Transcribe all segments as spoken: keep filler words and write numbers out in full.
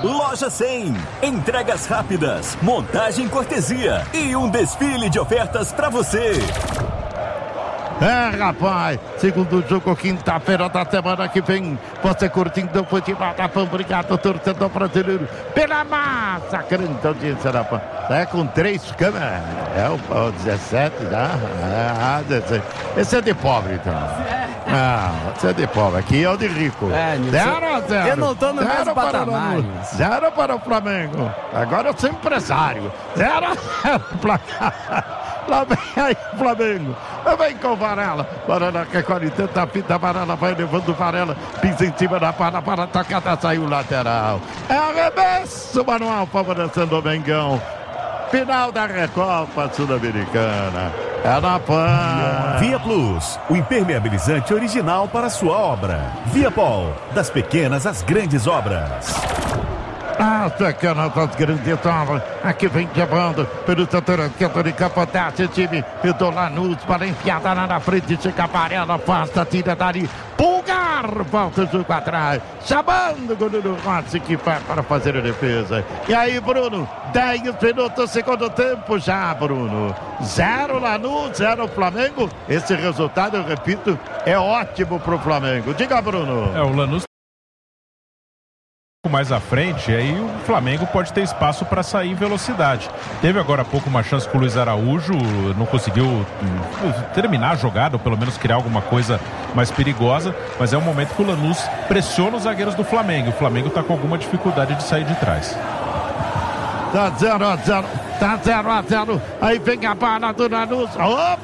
Loja cem. Entregas rápidas, montagem cortesia e um desfile de ofertas pra você. É, rapaz, segundo jogo, quinta-feira da semana que vem, você curtindo o futebol da Pan. Obrigado, torcedor brasileiro, pela massa, grande audiência da Pan. É com três câmeras, é o, o dezessete, já, é, dezessete. Esse é de pobre, então. Não, esse é de pobre, aqui é o de rico. É, zero a zero. Eu não tô no zero mesmo para patamar. o, zero para o Flamengo. Agora eu sou empresário. Zero a zero, placar. Lá vem aí o Flamengo. Lá vem com o Varela. Varela que é qualidade da fita. Varela vai levando o Varela. Pisa em cima da para para a tocada. Saiu o lateral. É arremesso manual favorecendo o Mengão. Final da Recopa Sul-Americana. É na Pan. Via Plus, o impermeabilizante original para sua obra. Viapol, das pequenas às grandes obras. As pequenas, as grandes obras. Aqui vem levando pelo setor esquerdo de campo. Desce o time do Lanús para enfiada lá na frente. Chega a Varela, afasta, tira dali. Pulgar, volta o jogo atrás. Chamando o goleiro Rossi que vai para fazer a defesa. E aí, Bruno, dez minutos, segundo tempo já, Bruno. Zero Lanús, zero Flamengo. Esse resultado, eu repito, é ótimo pro Flamengo. Diga, Bruno. É, o Lanús mais à frente, aí o Flamengo pode ter espaço para sair em velocidade. Teve agora há pouco uma chance com o Luiz Araújo, não conseguiu hum, terminar a jogada, ou pelo menos criar alguma coisa mais perigosa, mas é um momento que o Lanús pressiona os zagueiros do Flamengo. O Flamengo está com alguma dificuldade de sair de trás. Tá zero a zero, tá zero a zero, aí vem a bola do Lanús.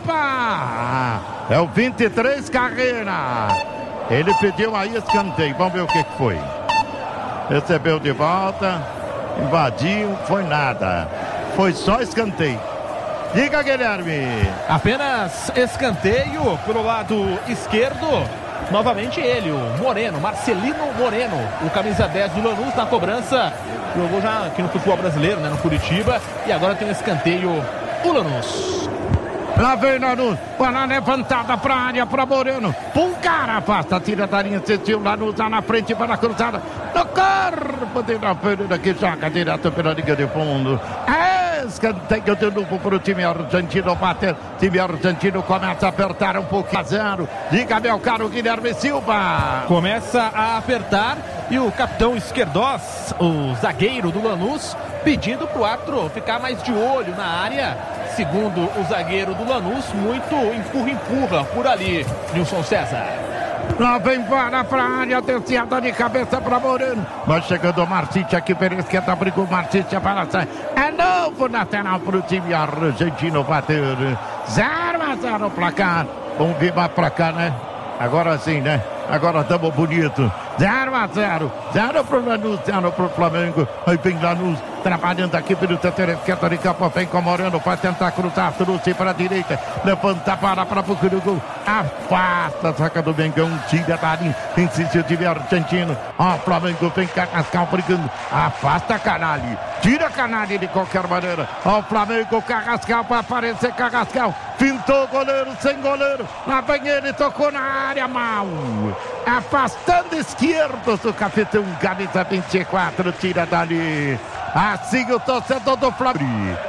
Opa! É o vinte e três Carreira. Ele pediu aí escanteio, vamos ver o que que foi. Recebeu de volta, invadiu, foi nada. Foi só escanteio. Diga, Guilherme. Apenas escanteio pelo lado esquerdo. Novamente ele, o Moreno, Marcelino Moreno, o camisa dez do Lanús na cobrança. Jogou já aqui no futebol brasileiro, né, no Curitiba. E agora tem um escanteio, o Lanús. Lá vem Lanús, bola levantada para a área, para Moreno. Pulgar afasta, tira da linha, assistiu Lanús lá na frente para a cruzada. No corpo de Pereira que joga direto pela linha de fundo. É escanteio de novo para o time argentino bater. Time argentino começa a apertar um pouquinho a zero. Diga, meu caro Guilherme Silva. Começa a apertar e o capitão Esquerdós, o zagueiro do Lanús, pedindo para o árbitro ficar mais de olho na área. Segundo o zagueiro do Lanús, muito empurra-empurra por ali, Nilson César. Lá vem bola para a área, desciada de cabeça para Moreno. Vai chegando o Martite aqui pela esquerda, brigou o Martite para sair. É novo lateral para o time argentino bater. zero a zero placar. Vamos vir mais para cá, né? Agora sim, né? Agora estamos bonito. zero a zero. zero para o Lanús, zero para o Flamengo. Aí vem Lanús trabalhando aqui pelo setor esquerdo de campo. Vem com o Moreno para tentar cruzar. Trouxe para a direita. Levanta para para o gol. Afasta a saca do Mengão. Tira da linha. Insiste o time argentino. Ó, o Flamengo vem Carrascal brigando. Afasta Canali. Tira Canali de qualquer maneira. Ó, o Flamengo, Carrascal para aparecer Carrascal. Fintou o goleiro, sem goleiro. Lá vem ele, tocou na área mal. Afastando esquerdo do capitão, camisa vinte e quatro, tira dali. Assim o torcedor do Flamengo.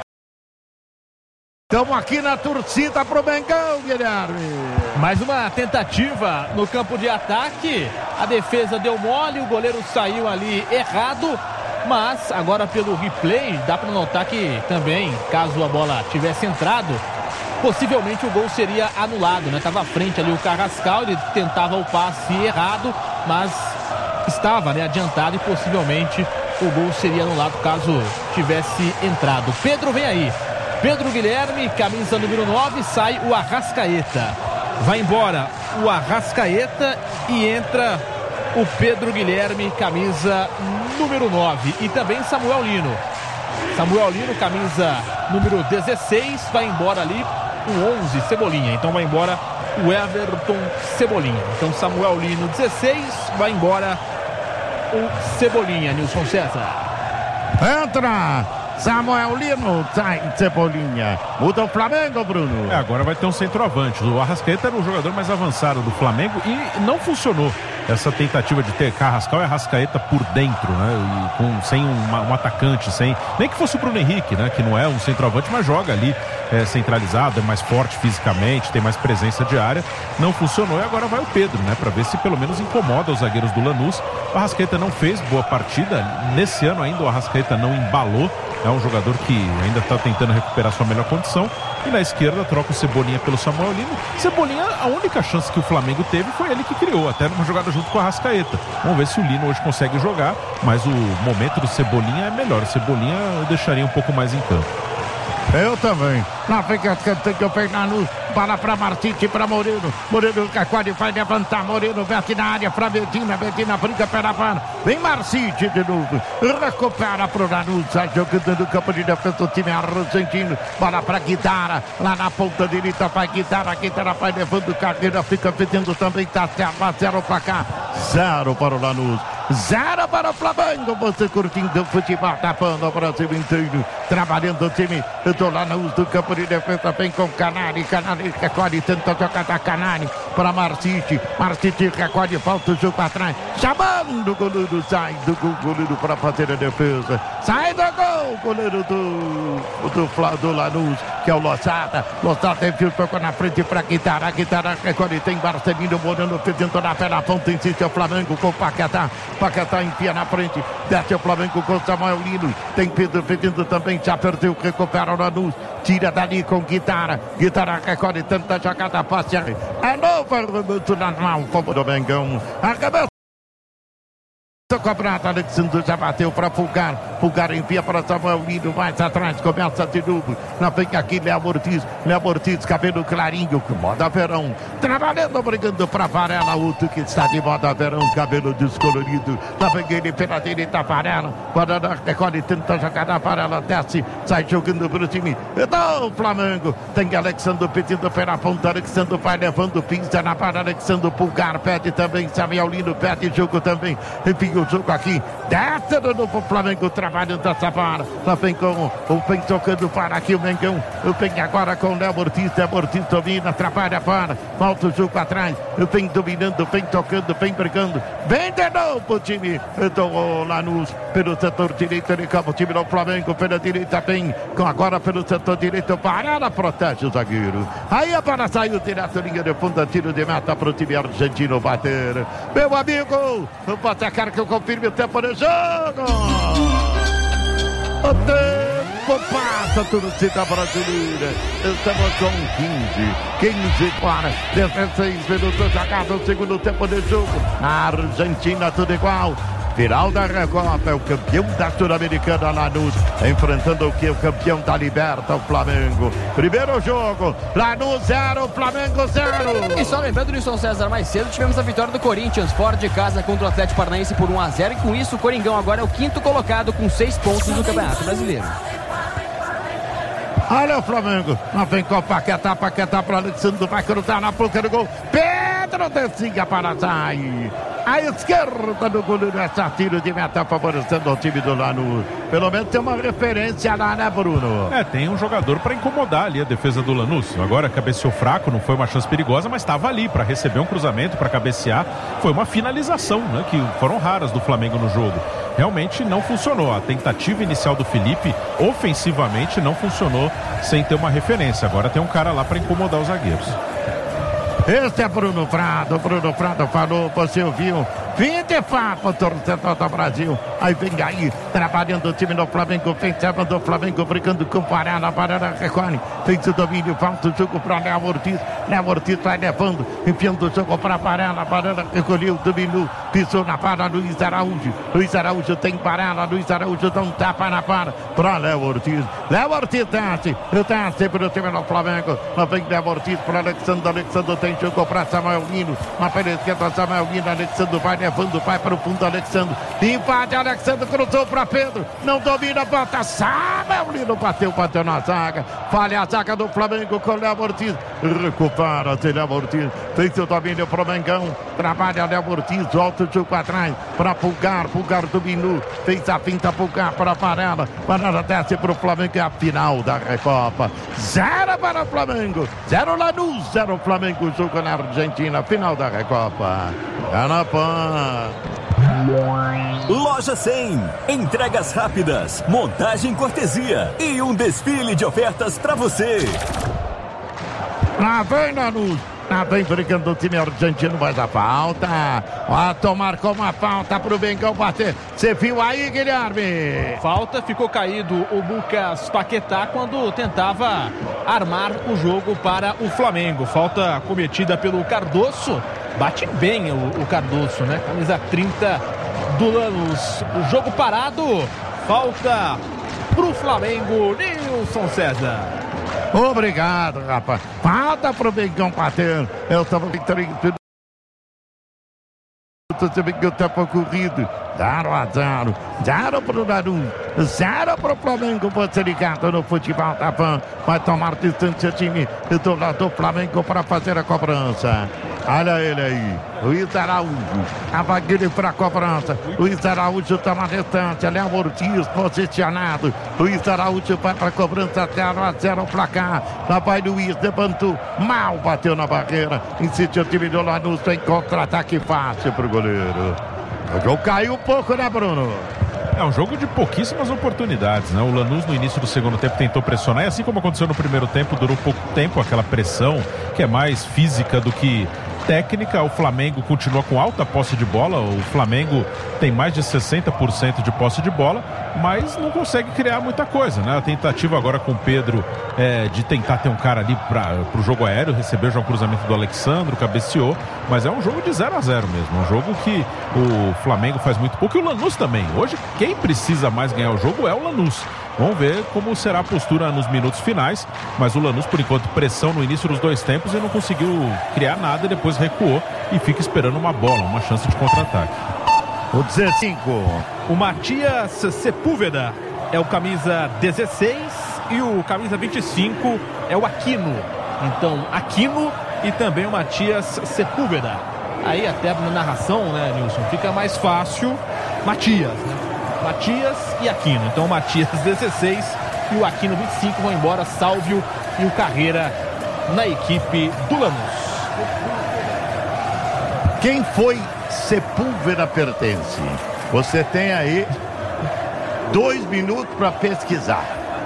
Estamos aqui na torcida pro Mengão, Guilherme. Mais uma tentativa no campo de ataque. A defesa deu mole, o goleiro saiu ali errado. Mas agora pelo replay dá para notar que também, caso a bola tivesse entrado, possivelmente o gol seria anulado, né? Estava à frente ali o Carrascal, ele tentava o passe errado, mas estava, né, adiantado e possivelmente o gol seria anulado caso tivesse entrado. Pedro vem aí. Pedro Guilherme, camisa número nove, sai o Arrascaeta. Vai embora o Arrascaeta e entra o Pedro Guilherme, camisa número nove. E também Samuel Lino. Samuel Lino, camisa número dezesseis, vai embora ali o onze, Cebolinha. Então vai embora o Everton Cebolinha. Então Samuel Lino, dezesseis, vai embora o Cebolinha, Nilson César. Entra Samuel Lino, sai Cebolinha. Muda o Flamengo, Bruno. É, agora vai ter um centroavante. O Arrascaeta era o jogador mais avançado do Flamengo e não funcionou essa tentativa de ter Carrascal e Arrascaeta por dentro, né? E com, sem um, um atacante, sem nem que fosse o Bruno Henrique, né? Que não é um centroavante, mas joga ali é, centralizado, é mais forte fisicamente, tem mais presença de área. Não funcionou e agora vai o Pedro, né? Para ver se pelo menos incomoda os zagueiros do Lanús. O Arrascaeta não fez boa partida. Nesse ano ainda o Arrascaeta não embalou. É um jogador que ainda está tentando recuperar sua melhor condição. E na esquerda troca o Cebolinha pelo Samuel Lino. Cebolinha, a única chance que o Flamengo teve foi ele que criou, até numa jogada junto com a Arrascaeta. Vamos ver se o Lino hoje consegue jogar, mas o momento do Cebolinha é melhor. O Cebolinha eu deixaria um pouco mais em campo. Eu também. Na frente do Fernando, bola para Martite, para Moreno. Moreno, Caquari vai levantar. Moreno, vete na área para Medina. Medina briga pela bola. Vem Martite de novo. Recupera para o Lanús. Sai jogando no campo de defesa do time argentino. Bola para Guidara. Lá na ponta direita vai Guidara. Guidara vai levando carreira. Fica pedindo também. Tá zero para cá. Zero para o Lanús. Zero para o Flamengo. Você curtindo o futebol, tapando o Brasil inteiro. Trabalhando o time do Lanús do campo de defesa. Vem com Canari. Canari recolhe. Tenta jogar da Canari para Martite. Martite recolhe. Falta o jogo atrás. Chamando o goleiro. Sai do gol. Goleiro para fazer a defesa. Sai do gol. Goleiro do, do, do Lanús, que é o Lossada. Lossada enfiou o na frente para Guitarra. Guitarra recolhe. Tem Marcelino Moreno pedindo na pela ponta. Insiste o Flamengo com o Paquetá. Paquetá enfia na frente, desce o Flamengo com Samuel Lino, tem Pedro pedindo também, já perdeu, recupera o Lanús, tira dali com Guitarra, Guitarra recolhe, tenta jogada, passe, é novo arremesso na mão, como do Mengão, arremesso cobrado, Alexandre já bateu para Pulgar, Pulgar envia para Samuel Lino, mais atrás, começa de novo, na frente aqui, Léo Ortiz, Léo Ortiz, cabelo clarinho, moda verão, trabalhando, brigando para Varela, outro que está de moda verão, cabelo descolorido, lá vem ele pela direita, Varela, Varela recolhe, tenta jogar na Varela, desce, sai jogando para o time, então o Flamengo, tem Alexandre pedindo pela ponta, Alexandre vai levando, pinça na para Alexandre, Pulgar pede também, Samuel Lino pede jogo também, enfim, o jogo aqui, desce do novo Flamengo trabalhando essa bola, lá vem com o Pen tocando para aqui o Mengão, o Pen agora com o Léo Ortiz, Léo Ortiz domina, atrapalha a bola, volta o jogo atrás, o Pen dominando, o Pen tocando, o Pen brigando, vem de novo o time do Lanús, pelo setor direito de campo, o time do Flamengo pela direita, vem com agora pelo setor direito, Varela protege o zagueiro, aí a bola saiu direto, linha de fundo, tiro de meta para o time argentino bater, meu amigo, pode sacar que eu confirme o tempo do jogo. O tempo passa, torcida brasileira. Estamos com quinze, quinze para dezesseis minutos jogados no segundo tempo de jogo. Na Argentina tudo igual. Final da Recopa, é o campeão da Sul-Americana Lanús, enfrentando o que? O campeão da Liberta, o Flamengo. Primeiro jogo, Lanús zero, Flamengo zero. E só lembrando, Nilson César, mais cedo tivemos a vitória do Corinthians, fora de casa contra o Atlético Paranaense por um a zero. E com isso, o Coringão agora é o quinto colocado com seis pontos no Campeonato Brasileiro. Olha o Flamengo, lá vem com o Paquetá, Paquetá para Alexandre, vai cruzar na boca do gol. Pedro descia para sair. A esquerda do goleiro, essa tiro de meta favorecendo o time do Lanús. Pelo menos tem uma referência lá, né, Bruno? É, tem um jogador para incomodar ali a defesa do Lanús. Agora cabeceou fraco, não foi uma chance perigosa, mas estava ali para receber um cruzamento, para cabecear. Foi uma finalização, né, que foram raras do Flamengo no jogo. Realmente não funcionou. A tentativa inicial do Felipe, ofensivamente, não funcionou sem ter uma referência. Agora tem um cara lá para incomodar os zagueiros. Esse é Bruno Prado, Bruno Prado falou, você ouviu? Fim de papo, torcedor do Brasil. Aí vem aí, trabalhando o time do Flamengo, vem do Flamengo, brigando com o Varela, Varela recolhe, fez o domínio, falta o jogo para Léo Ortiz, Léo Ortiz vai levando, enfiando o jogo para Varela, Varela recolheu, dominou, pisou na para Luiz Araújo, Luiz Araújo tem Varela, Luiz Araújo dá um tapa na para, para Léo Ortiz, Léo Ortiz desce, desce para o time do Flamengo, lá vem Léo Ortiz para Alexandre, Alexandre tem jogo para Samuel Lino, na pela esquerda, Samuel Lino, Alexandre vai levando, levando, vai para o fundo, Alexandre. Empate, Alexandre cruzou para Pedro. Não domina, bota, sabe, o Lino bateu, bateu na zaga. Falha a zaga do Flamengo com o Léo Ortiz. Recupera, Léo Ortiz. Fez seu domínio pro Mengão. Trabalha Léo Ortiz, volta o jogo atrás para Pulgar. Pulgar dominou. Fez a finta, Pulgar para Varela. Varela desce pro Flamengo. É a final da Recopa. Zero para o Flamengo. Zero Lanús, zero Flamengo. Jogo na Argentina. Final da Recopa. Canapã. Loja cem. Entregas rápidas, montagem cortesia e um desfile de ofertas para você. Lá vem Lanús. Lá vem brincando o time argentino, mas a falta. Ó, tomar com uma falta pro Bengão bater. Você viu aí, Guilherme? Falta, ficou caído o Lucas Paquetá quando tentava armar o jogo para o Flamengo. Falta cometida pelo Cardoso. Bate bem o, o Cardoso, né? Camisa trinta do Lanús. O jogo parado. Falta pro Flamengo, Nilson César. Obrigado, rapaz. Falta pro Bengão bater. Eu tava trinta. Você vê que o tempo corrido. Zero a zero. Zero pro Lanús. Zero pro Flamengo. Você ligado no futebol da Pan. Vai tomar distância time do lado do Flamengo para fazer a cobrança. Olha ele aí, Luiz Araújo, a vagueira para a cobrança. Luiz Araújo toma distância, Léo Ortiz posicionado. Luiz Araújo vai para a cobrança, zero a zero o placar. Lá vai Luiz, levantou, mal bateu na barreira. Insistiu o time do Lanús, tem contra-ataque fácil para o goleiro. O jogo caiu um pouco, né, Bruno? É um jogo de pouquíssimas oportunidades, né? O Lanús no início do segundo tempo tentou pressionar e assim como aconteceu no primeiro tempo, durou pouco tempo aquela pressão que é mais física do que técnica. O Flamengo continua com alta posse de bola, o Flamengo tem mais de sessenta por cento de posse de bola, mas não consegue criar muita coisa, né? A tentativa agora com o Pedro é, de tentar ter um cara ali para o jogo aéreo, recebeu já um cruzamento do Alexandre, cabeceou, mas é um jogo de zero a zero mesmo, um jogo que o Flamengo faz muito pouco e o Lanús também. Hoje quem precisa mais ganhar o jogo é o Lanús. Vamos ver como será a postura nos minutos finais, mas o Lanús, por enquanto, pressão no início dos dois tempos e não conseguiu criar nada, depois recuou e fica esperando uma bola, uma chance de contra-ataque. O dezesseis. O Matias Sepúlveda é o camisa dezesseis e o camisa vinte e cinco é o Aquino. Então, Aquino e também o Matias Sepúlveda. Aí até na narração, né, Nilson, fica mais fácil. Matias, né? Matias e Aquino. Então o Matias dezesseis e o Aquino vinte e cinco vão embora. Sálvio e o Carreira na equipe do Lanús. Quem foi Sepúlveda pertence? Você tem aí dois minutos para pesquisar.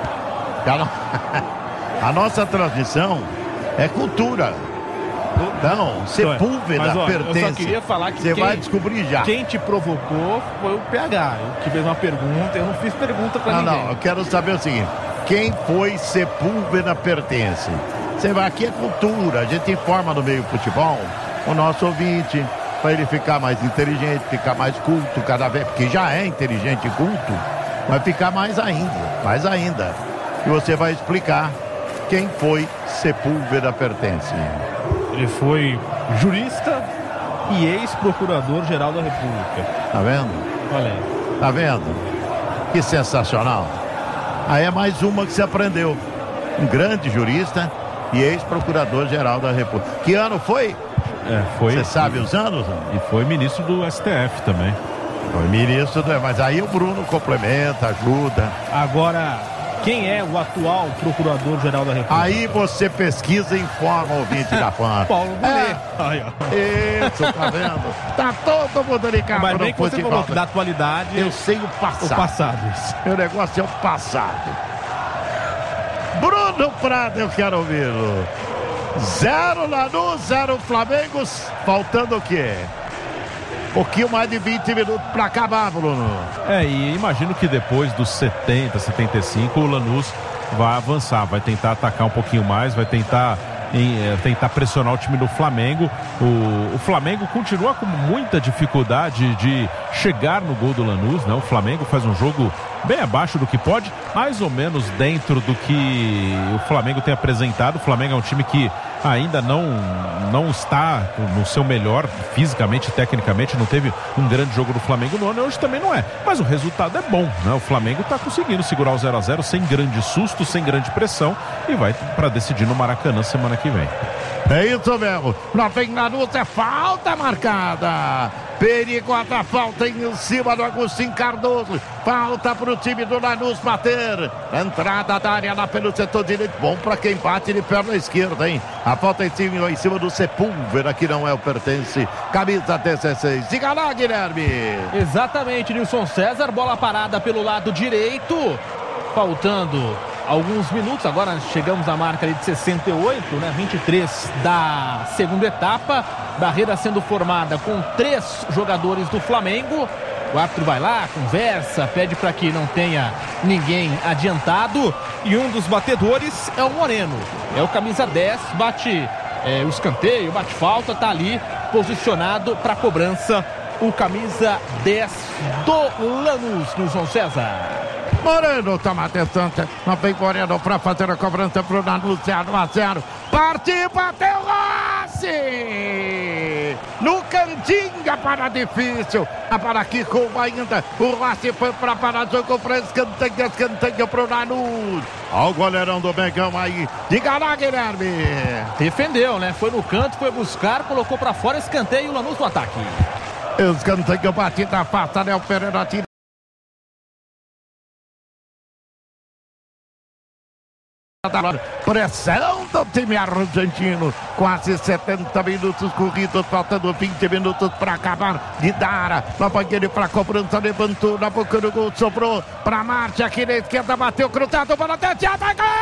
A nossa transmissão é cultura. Não, Sepúlveda mas, ó, pertence. Eu só queria falar que você quem, vai descobrir já. Quem te provocou foi o P H. Eu que fez uma pergunta, eu não fiz pergunta pra não, ninguém. Não, não, eu quero saber o seguinte: quem foi Sepúlveda pertence? Você vai, aqui é cultura, a gente informa no meio futebol o nosso ouvinte, para ele ficar mais inteligente, ficar mais culto cada vez, porque já é inteligente e culto, vai ficar mais ainda, mais ainda. E você vai explicar quem foi Sepúlveda pertence. Ele foi jurista e ex-procurador-geral da República. Tá vendo? Olha aí. Tá vendo? Que sensacional. Aí é mais uma que você aprendeu. Um grande jurista e ex-procurador-geral da República. Que ano foi? É, foi. Você sabe os anos? E foi ministro do S T F também. Foi ministro do... Mas aí o Bruno complementa, ajuda. Agora, quem é o atual procurador-geral da República? Aí você pesquisa e informa o ouvinte da Pan. Paulo Gonet. É. Isso, tá vendo? Tá todo mundo ligado. Mas bem que você futebol. falou da atualidade. Eu sei o passado. O passado. Meu negócio é o passado. Bruno Prado, eu quero ouvi-lo. Zero Lanús, zero Flamengo. Faltando o quê? Um pouquinho mais de vinte minutos para acabar, Bruno. É, e imagino que depois dos setenta, setenta e cinco, o Lanús vai avançar, vai tentar atacar um pouquinho mais, vai tentar, em, é, tentar pressionar o time do Flamengo. O, o Flamengo continua com muita dificuldade de chegar no gol do Lanús, né? O Flamengo faz um jogo bem abaixo do que pode, mais ou menos dentro do que o Flamengo tem apresentado. O Flamengo é um time que ainda não, não está no seu melhor fisicamente, tecnicamente, não teve um grande jogo do Flamengo no ano, hoje também não é, mas o resultado é bom, né? O Flamengo está conseguindo segurar o zero a zero sem grande susto, sem grande pressão, e vai para decidir no Maracanã semana que vem. É isso mesmo, lá vem Lanús, é falta marcada, perigosa falta em cima do Agostinho Cardoso, falta para o time do Lanús bater, entrada da área lá pelo setor direito, bom para quem bate de perna esquerda, hein? A falta em cima, em cima do Sepúlveda, que não é o pertence, camisa dezesseis, diga lá, Guilherme. Exatamente, Nilson César, bola parada pelo lado direito, faltando alguns minutos, agora chegamos à marca ali de sessenta e oito, né? vinte e três da segunda etapa, barreira sendo formada com três jogadores do Flamengo. O árbitro vai lá, conversa, pede para que não tenha ninguém adiantado, e um dos batedores é o Moreno, é o camisa dez, bate é, o escanteio, bate falta, tá ali posicionado para cobrança o camisa dez do Lanús, Nilson César. Moreno toma atenção, não vem Moreno para fazer a cobrança pro Lanús, zero a zero, partiu, bateu Rossi, no cantinho, para difícil, a para Kiko ainda, o Rossi foi para parar, jogou para escanteio, escanteio pro Lanús, olha o goleirão do Mengão aí, diga lá, Guilherme. Defendeu, né, foi no canto, foi buscar, colocou para fora, escanteio, o Lanús no ataque. Escanteio, batida afasta, Léo Pereira tira. Pressão do time argentino, quase setenta minutos corridos, faltando vinte minutos para acabar de dar. Na banheira para cobrança, levantou na boca do gol, sobrou para Marte aqui na esquerda, bateu cruzado para a tete, vai gol!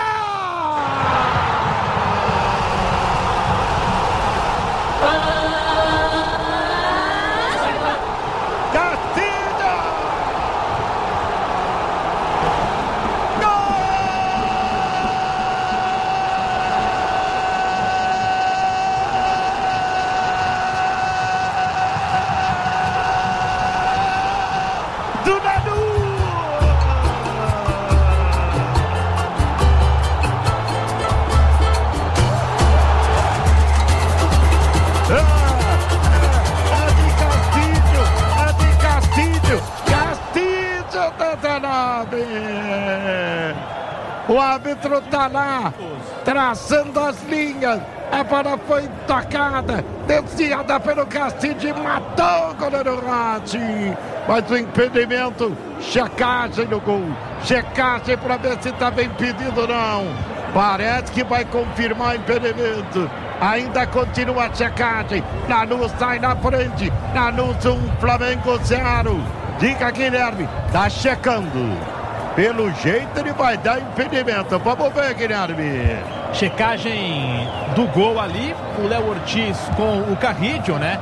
O árbitro tá lá, traçando as linhas. A bola foi tocada, desviada pelo Castilho, matou o goleiro Rossi. Mas o impedimento, checagem no gol. Checagem para ver se estava impedido ou não. Parece que vai confirmar o impedimento. Ainda continua a checagem. Lanús sai na frente. Lanús um, Flamengo zero. Diga, Guilherme, tá checando. Pelo jeito ele vai dar impedimento. Vamos ver, Guilherme. Checagem do gol ali. O Léo Ortiz com o Carrillo, né?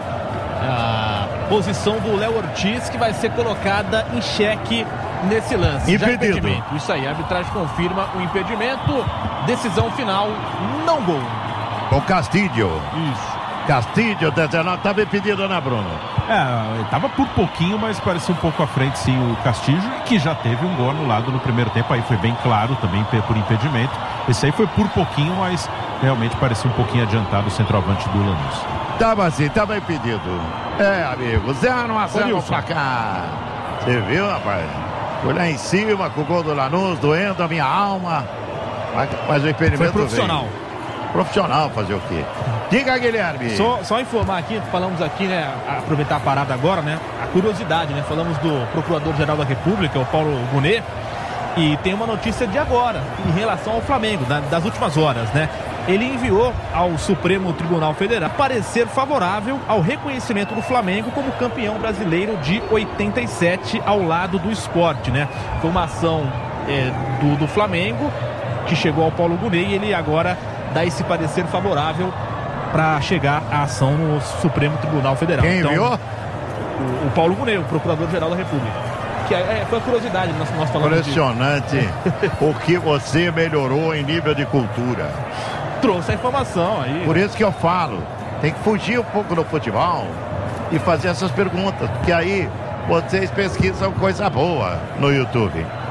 A posição do Léo Ortiz que vai ser colocada em xeque nesse lance. Impedido. Já impedimento. Isso aí, a arbitragem confirma o impedimento. Decisão final, não gol. O Castilho. Isso. Castilho, dezenove, estava impedido, né, Bruno? É, estava por pouquinho, mas parecia um pouco à frente, sim, o Castilho, que já teve um gol anulado no primeiro tempo, aí foi bem claro também por impedimento. Esse aí foi por pouquinho, mas realmente parecia um pouquinho adiantado o centroavante do Lanús. Tava assim, tava impedido. É, amigo, zero a zero pra cá. Você viu, rapaz? Foi lá em cima com o gol do Lanús, doendo a minha alma. Mas, mas o impedimento foi profissional. Veio. Profissional fazer o quê? Diga, Guilherme. Só, só informar aqui, falamos aqui, né, aproveitar a parada agora, né, a curiosidade, né, falamos do Procurador-Geral da República, o Paulo Gonet, e tem uma notícia de agora, em relação ao Flamengo, da, das últimas horas, né, ele enviou ao Supremo Tribunal Federal parecer favorável ao reconhecimento do Flamengo como campeão brasileiro de oitenta e sete ao lado do Sport, né, foi uma ação é, do, do Flamengo, que chegou ao Paulo Gonet e ele agora dá esse parecer favorável para chegar à ação no Supremo Tribunal Federal. Quem enviou? Então, o, o Paulo Gonet, o Procurador-Geral da República. Que é, é, foi a curiosidade nós, nós falamos. Impressionante o que você melhorou em nível de cultura. Trouxe a informação aí. Por isso que eu falo, tem que fugir um pouco do futebol e fazer essas perguntas, porque aí vocês pesquisam coisa boa no YouTube.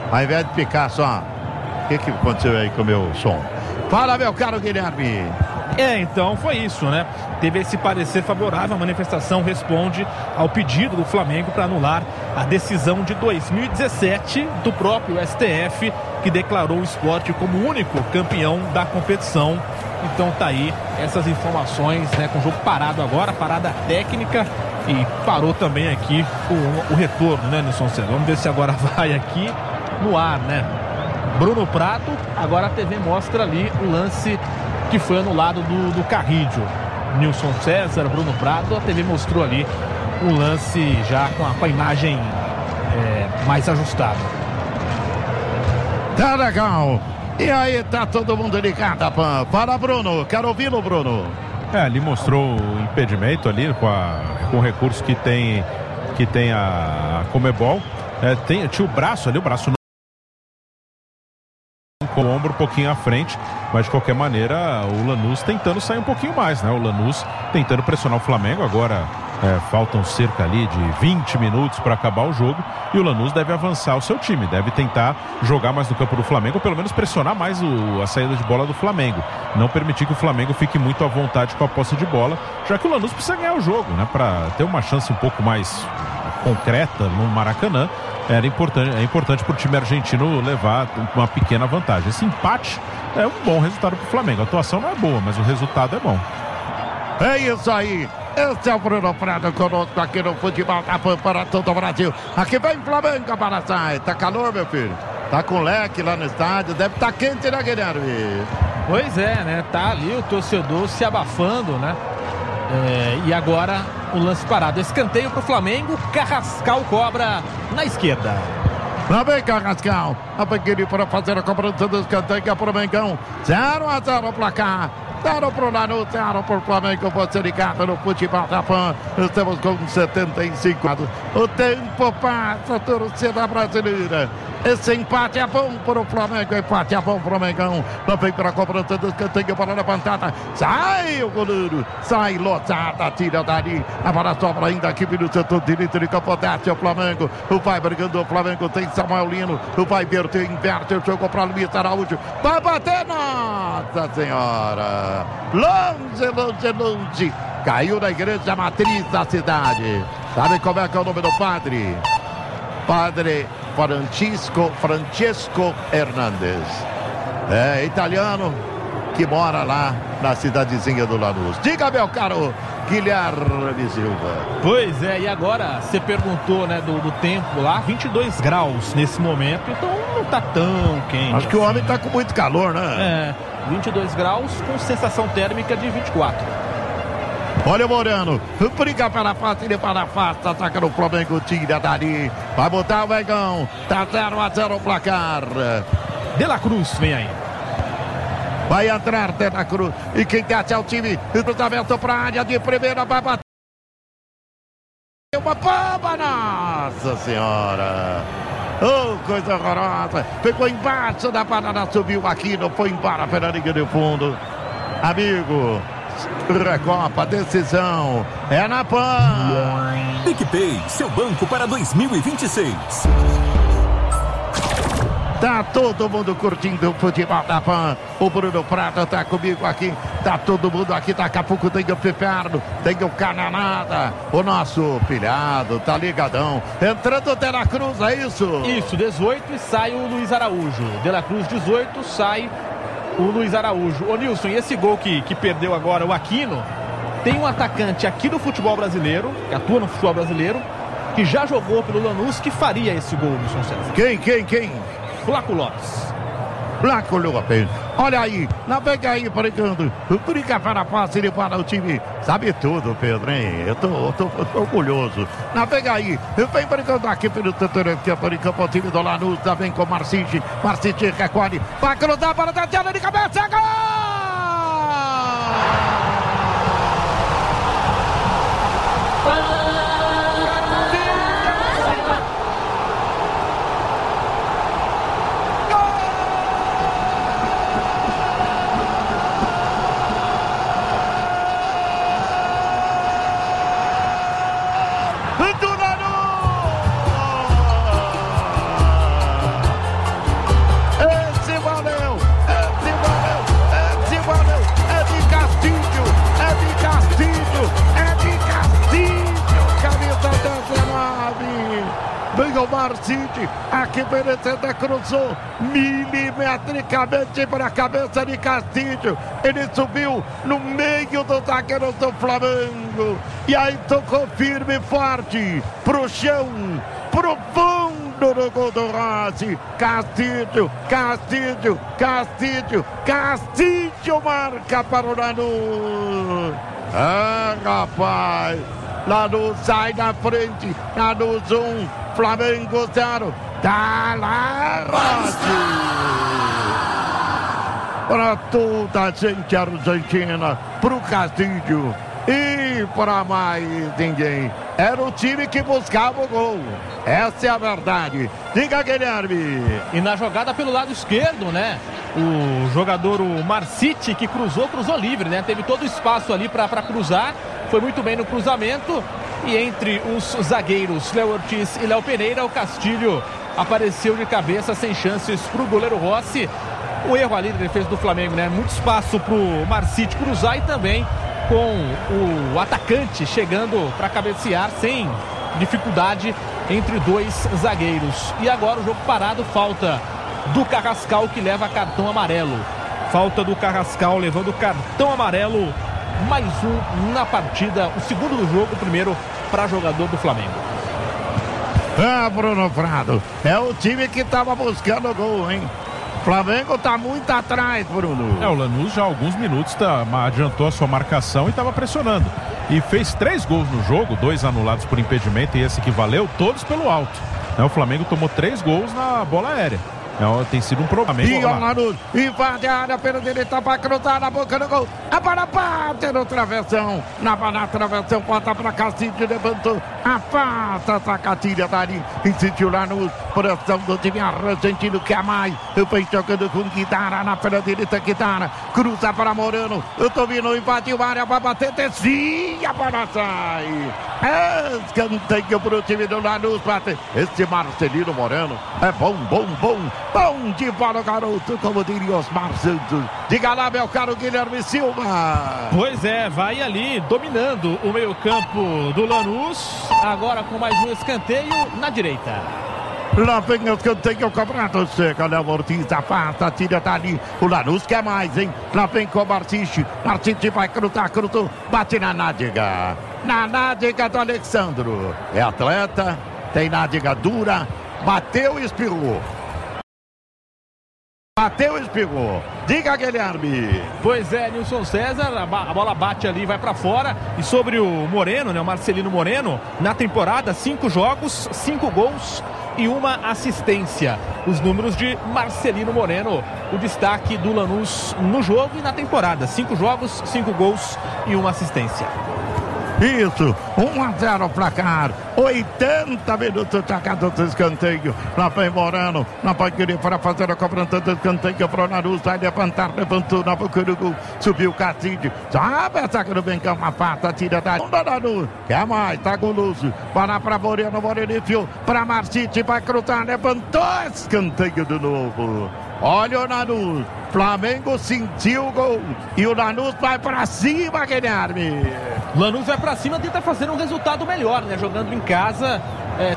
Ao invés de ficar só... O que, que aconteceu aí com o meu som? Fala, meu caro Guilherme. É, então foi isso, né? Teve esse parecer favorável, a manifestação responde ao pedido do Flamengo para anular a decisão de dois mil e dezessete do próprio S T F, que declarou o esporte como único campeão da competição. Então tá aí essas informações, né? Com o jogo parado agora, parada técnica, e parou também aqui o, o retorno, né, Nilson César? Vamos ver se agora vai aqui no ar, né? Bruno Prado, agora a T V mostra ali o lance que foi anulado do, do Carrídio. Nilson César, Bruno Prado, a T V mostrou ali o lance já com a, com a imagem é, mais ajustada. Tá legal. E aí, tá todo mundo ligado, Pan. Fala, Bruno. Quero ouvi-lo, Bruno. É, ali mostrou o impedimento ali com, a, com o recurso que tem, que tem a, a Comebol. É, tem, tinha o braço ali, o braço com o ombro um pouquinho à frente, mas de qualquer maneira o Lanús tentando sair um pouquinho mais, né? O Lanús tentando pressionar o Flamengo. Agora é, faltam cerca ali de vinte minutos para acabar o jogo, e o Lanús deve avançar o seu time, deve tentar jogar mais no campo do Flamengo, ou pelo menos pressionar mais o, a saída de bola do Flamengo, não permitir que o Flamengo fique muito à vontade com a posse de bola, já que o Lanús precisa ganhar o jogo, né? Para ter uma chance um pouco mais concreta no Maracanã. Era importante, é importante para o time argentino levar uma pequena vantagem. Esse empate é um bom resultado para o Flamengo. A atuação não é boa, mas o resultado é bom. É isso aí. Esse é o Bruno Prado conosco aqui no Futebol da Pan para todo o Brasil. Aqui vem Flamengo para sair. Tá calor, meu filho? Tá com leque lá no estádio. Deve estar tá quente, né, Guilherme? Pois é, né? Tá ali o torcedor se abafando, né? É, e agora o lance parado. Escanteio para o Flamengo. Carrascal cobra na esquerda. Lá vem Carrascal. A pequena para fazer a cobrança do escanteio para o Mengão. zero a zero o placar. Zero para o Lanús, zero para o Flamengo. Você ligado no Futebol da Pan. Estamos com setenta e cinco. O tempo passa, torcida brasileira. Esse empate é bom para o Flamengo, empate é bom para o Mengão. Lá vem para a cobrança do escanteio para a levantada. Sai o goleiro, sai lotada, tira dali. A bola sobra ainda aqui no setor direito de campo, desce o Flamengo. O vai brigando o Flamengo, tem Samuel Lino. O vai inverter, inverte o jogo para Luiz Araújo. Vai bater, nossa senhora. Longe, longe, longe. Caiu na igreja matriz da cidade. Sabe como é que é o nome do padre? Padre Francisco, Francesco Hernandes. É italiano que mora lá na cidadezinha do Lanús. Diga, meu caro Guilherme Silva. Pois é, e agora você perguntou, né, do, do tempo lá, vinte e dois graus nesse momento, então não tá tão quente. Acho que assim, o homem tá com muito calor, né? É, vinte e dois graus com sensação térmica de vinte e quatro. Olha o Moreno, briga pela face, ele para a face, ataca no Flamengo, tira dali, vai botar o Mengão, tá zero a zero o placar. De La Cruz vem aí. Vai entrar De La Cruz, e quem desce é o time, cruzamento para a área de primeira, vai bater. Uma bomba, nossa senhora. Oh, coisa horrorosa, ficou embaixo da parada, subiu aqui, não foi embora pela linha de fundo. Amigo, Recopa, decisão, é na Pan. PicPay, seu banco para dois mil e vinte e seis. Tá todo mundo curtindo o Futebol da Pan. O Bruno Prado tá comigo aqui. Tá todo mundo aqui. Daqui a pouco tem o Piperno, tem o Cananada. O nosso pilhado tá ligadão. Entrando o De La Cruz, é isso? Isso, dezoito e sai o Luiz Araújo. De La Cruz, dezoito, sai o Luiz Araújo. Ô Nilson, e esse gol que, que perdeu agora o Aquino, tem um atacante aqui do futebol brasileiro, que atua no futebol brasileiro, que já jogou pelo Lanús, que faria esse gol, Nilson César. Quem, quem, quem? Flaco Lopes. Flaco Lopes. Olha aí, navega aí brigando. Briga para a face e para o time. Sabe tudo, Pedro, hein? Eu tô, eu tô, eu tô orgulhoso. Navega aí, vem brigando aqui pelo setor de campo, o time do Lanús. Vem com Marcici. Marcici recolhe. Vai cruzar para a tela de cabeça. Gol! com o Marcite. Aqui Pereira cruzou milimetricamente para a cabeça de Castilho. Ele subiu no meio do zagueiro do Flamengo. E aí tocou firme e forte pro chão, pro fundo do gol do Rossi. Castilho, Castilho, Castilho, Castilho marca para o Lanús. Ah, rapaz, Lanús sai na frente. Lanús um, Flamengo zero. Tá lá, Rossi. Para toda a gente argentina, pro Castilho e para mais ninguém. Era o time que buscava o gol. Essa é a verdade. Diga, Guilherme. E na jogada pelo lado esquerdo, né? O jogador, o Marcite, que cruzou, cruzou livre, né? Teve todo o espaço ali para cruzar. Foi muito bem no cruzamento. E entre os zagueiros Léo Ortiz e Léo Pereira, o Castilho apareceu de cabeça, sem chances para o goleiro Rossi. O erro ali da defesa do Flamengo, né? Muito espaço para o Marcite cruzar e também com o atacante chegando para cabecear sem dificuldade entre dois zagueiros. E agora o jogo parado, falta do Carrascal, que leva cartão amarelo. Falta do Carrascal levando cartão amarelo. Mais um na partida, o segundo do jogo, o primeiro para jogador do Flamengo. Ah, Bruno Prado, é o time que estava buscando o gol, hein? Flamengo tá muito atrás, Bruno. É, o Lanús já há alguns minutos tá, adiantou a sua marcação e estava pressionando. E fez três gols no jogo, dois anulados por impedimento e esse que valeu, todos pelo alto. O Flamengo tomou três gols na bola aérea. É, tem sido um problema. E o Lanús invade a área pela direita para cruzar na boca do gol. A bola bate no travessão. Na, na travessão, bota para Castilho, levantou. Afasta essa catilha dali. Insistiu Lanús. Pressão do time argentino, quer mais. Vem jogando com Guidara na pela direita. Guidara cruza para Moreno. Eu tô vindo, invadiu a área para bater. Desvia para sair. Escanteio pro time do Lanús. Bate. Esse Marcelino Moreno é bom, bom, bom. Bom de bola, garoto, como diria Osmar Santos. Diga lá, meu caro Guilherme Silva. Pois é, vai ali dominando o meio-campo do Lanús. Agora com mais um escanteio na direita. Lá vem o escanteio cobrado. Chega, Léo Ortiz, afasta, tira dali. O Lanús quer mais, hein? Lá vem com o Marcite. Marcite vai cruzar, cruzou. Bate na nádega. Na nádega do Alexandro. É atleta, tem nádega dura. Bateu e espirrou. Bateu e espirrou. Diga, Guilherme. Pois é, Nilson César, a, a bola bate ali, vai pra fora. E sobre o Moreno, né, o Marcelino Moreno, na temporada, cinco jogos, cinco gols e uma assistência. Os números de Marcelino Moreno, o destaque do Lanús no jogo e na temporada. Cinco jogos, cinco gols e uma assistência. Isso, um a zero o placar, oitenta minutos sacado do escanteio. Lá vem Moreno, na bandeira para fazer a cobrança do escanteio para o Lanús, vai levantar, levantou na boca do gol, subiu o Castilho, sabe essa que não vem com uma pata, tira da onda da Lanús, quer mais, tá guloso, para para Moreno, Moreno enfiou para Marcite, vai cruzar, levantou, escanteio de novo. Olha o Lanús, Flamengo sentiu o gol e o Lanús vai para cima, Guilherme. Lanús vai para cima, tenta fazer um resultado melhor, né? Jogando em casa, é,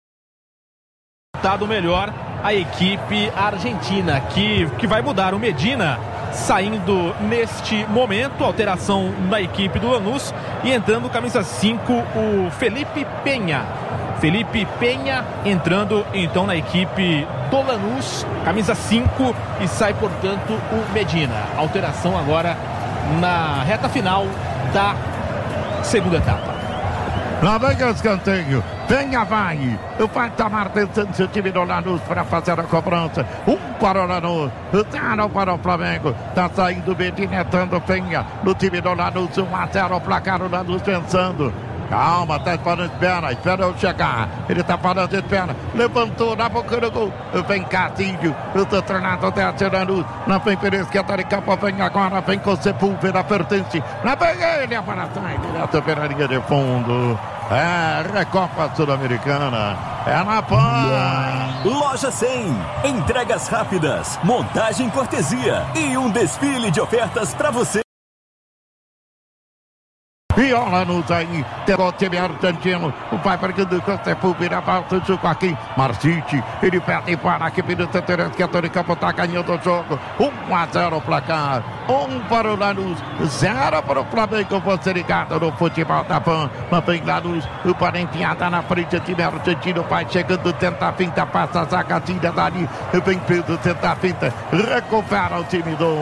resultado melhor a equipe argentina, que, que vai mudar. O Medina saindo neste momento, alteração na equipe do Lanús, e entrando camisa cinco, o Felipe Penha. Felipe Penha entrando então na equipe do Lanús, camisa cinco, e sai portanto o Medina. Alteração agora na reta final da segunda etapa. Lá vem o escanteio, Penha vai, o Patamar tentando seu time do Lanús para fazer a cobrança, um para o Lanús, zero para o Flamengo, tá saindo o Medina, entrando Penha, no time do Lanús, um a zero, o placar, o Lanús pensando. Calma, tá esperando, espera, espera eu chegar. Ele tá parando, espera. Levantou na boca do gol. Vem Castilho, eu tô treinado até atirando. Na vem Pérez, que tá de campo, vem agora, vem com Sepúlveda, pertence. Lá vem ele, para trás, direto pela linha de fundo. É, Recopa Sul-Americana. É na Pan. Loja cem. Entregas rápidas, montagem cortesia e um desfile de ofertas para você. E o Lanús aí, pegou o time argentino. O pai pegando com o Cefu, vira a volta do jogo aqui. Marcite, ele perde para aqui, pelo setor esquerdo de campo, tá ganhando o jogo. um a zero o placar. um para o Lanús, zero para o Flamengo. Você ligado no futebol da Pan. Mantém Lanús, o para enfiada na frente, o time argentino vai chegando, tenta a finta, passa a zagadinha dali. Vem Pedro, tenta a finta, recupera o time do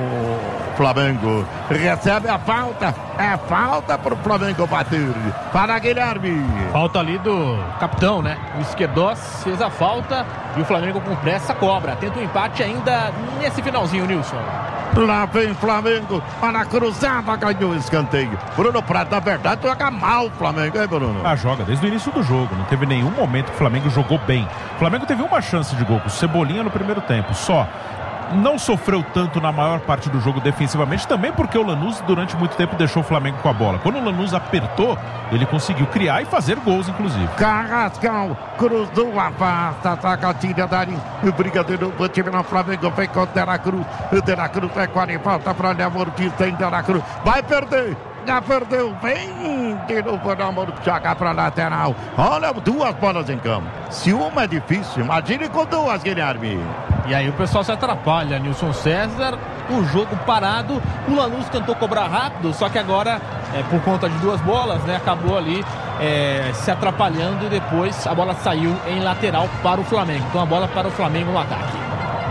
Flamengo. Recebe a falta, é falta para o Flamengo bater. Para Guilherme. Falta ali do capitão, né? O Esquerdós fez a falta e o Flamengo com pressa cobra. Tenta o um empate ainda nesse finalzinho, Nilson. Lá vem Flamengo, para a cruzada, ganhou o escanteio. Bruno Prado, na verdade, joga mal o Flamengo, hein, Bruno? Ah, joga desde o início do jogo. Não teve nenhum momento que o Flamengo jogou bem. O Flamengo teve uma chance de gol com o Cebolinha no primeiro tempo, só. Não sofreu tanto na maior parte do jogo defensivamente, também porque o Lanús durante muito tempo deixou o Flamengo com a bola. Quando o Lanús apertou, ele conseguiu criar e fazer gols, inclusive. Carrascal cruzou a pasta, sacatinha dali, o brigadeiro do time no Flamengo, vem com o De La Cruz, o De La Cruz é quase falta para o Amortista em De La Cruz, vai perder. Já perdeu, vem de novo na mão, joga para lateral. Olha, duas bolas em campo. Se uma é difícil, imagine com duas, Guilherme. E aí o pessoal se atrapalha, Nilson César, o jogo parado, o Lanús tentou cobrar rápido, só que agora, é, por conta de duas bolas, né, acabou ali é, se atrapalhando e depois a bola saiu em lateral para o Flamengo. Então a bola para o Flamengo no ataque.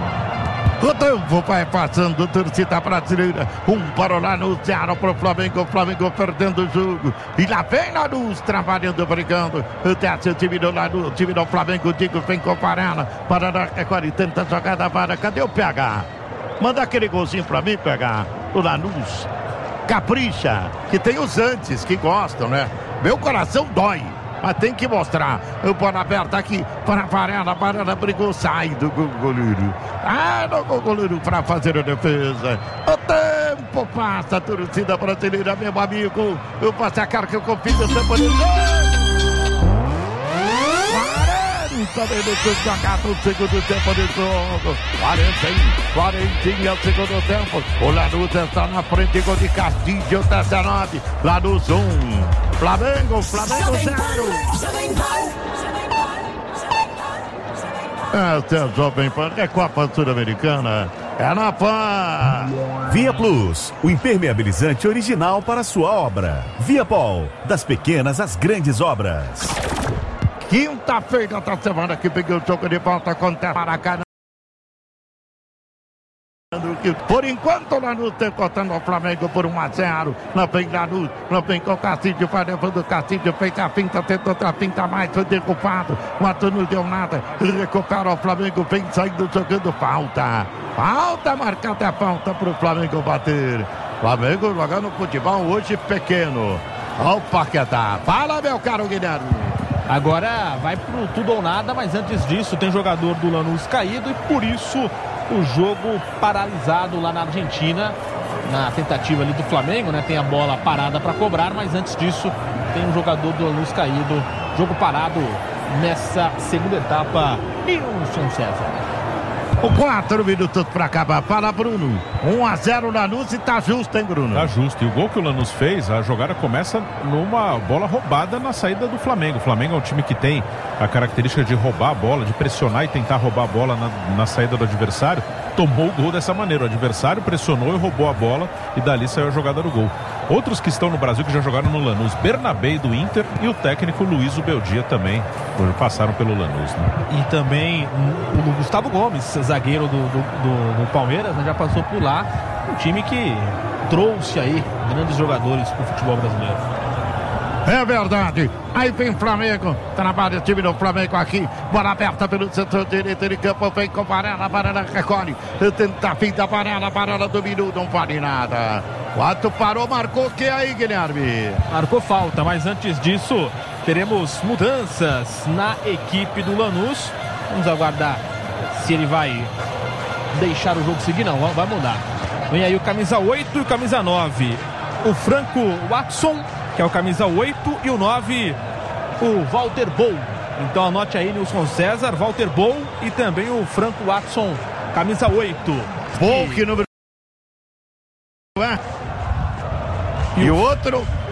O tempo vai passando, torcida brasileira. Um para o Lanús, zero para o Flamengo. O Flamengo perdendo o jogo. E lá vem Lanús, trabalhando, brigando. Desce o time do Lanús, o time do Flamengo. Digo, vem com o Paraná. Paraná agora tenta a jogada para. Cadê o P H? Manda aquele golzinho para mim, P H. O Lanús capricha, que tem os antes que gostam, né? Meu coração dói. Mas tem que mostrar. O bola aberta aqui para a Varela. A Varela brigou, sai do goleiro. Ah, do goleiro para fazer a defesa. O tempo passa, a torcida brasileira, meu amigo. Eu passo a cara que eu confio no tempo de jogo. quarenta minutos jogados no segundo tempo de jogo. quarenta, quarenta o segundo tempo. O Lanús está na frente, gol de Castilho, dezenove. Lanús um. Flamengo, Flamengo zero. Essa é a Jovem Pan, é Copa Sul-Americana. É na Pan. Via Plus, o impermeabilizante original para sua obra. Via Pol, das pequenas às grandes obras. Quinta-feira da semana que peguei o jogo de volta contra Maracanã. Por enquanto, Lanús está encostando o Flamengo por um a zero. Não vem Lanús, não vem com o Castilho, vai levando o Castilho, fez a finta, tentou outra finta mais, foi derrubado. O Arthur não deu nada, recupera o Flamengo, vem saindo jogando falta. Falta, marcada a falta para o Flamengo bater. Flamengo jogando futebol hoje pequeno. Olha o Paquetá. Fala, meu caro Guilherme. Agora vai pro tudo ou nada, mas antes disso tem jogador do Lanús caído e por isso o jogo paralisado lá na Argentina, na tentativa ali do Flamengo, né? Tem a bola parada para cobrar, mas antes disso tem um jogador do Lanús caído. Jogo parado nessa segunda etapa. Nilson César. Quatro minutos para acabar. Fala, Bruno. um a zero Lanús e tá justo, hein, Bruno? Tá justo. E o gol que o Lanús fez, a jogada começa numa bola roubada na saída do Flamengo. O Flamengo é um time que tem a característica de roubar a bola, de pressionar e tentar roubar a bola na, na saída do adversário. Tomou o gol dessa maneira. O adversário pressionou e roubou a bola e dali saiu a jogada do gol. Outros que estão no Brasil que já jogaram no Lanús, Bernabé do Inter e o técnico Luiz Ubeldia também passaram pelo Lanús, né? E também o Gustavo Gomes, zagueiro do, do, do, do Palmeiras, né, já passou por lá. Um time que trouxe aí grandes jogadores para o futebol brasileiro. É verdade. Aí vem Flamengo. Trabalha o time do Flamengo aqui. Bola aberta pelo setor direito de campo. Vem com Varela. Varela recolhe. Tenta a fim da Varela. Varela dominou. Não vale nada. Quatro parou. Marcou o que aí, Guilherme? Marcou falta. Mas antes disso, teremos mudanças na equipe do Lanús. Vamos aguardar se ele vai deixar o jogo seguir. Não, vai mudar. Vem aí o camisa oito e o camisa nove. O Franco Watson, que é o camisa oito, e o nove, o Walter Bol. Então anote aí, Nilson César, Walter Bol e também o Franco Watson, camisa oito. Bol, que número é? E o outro?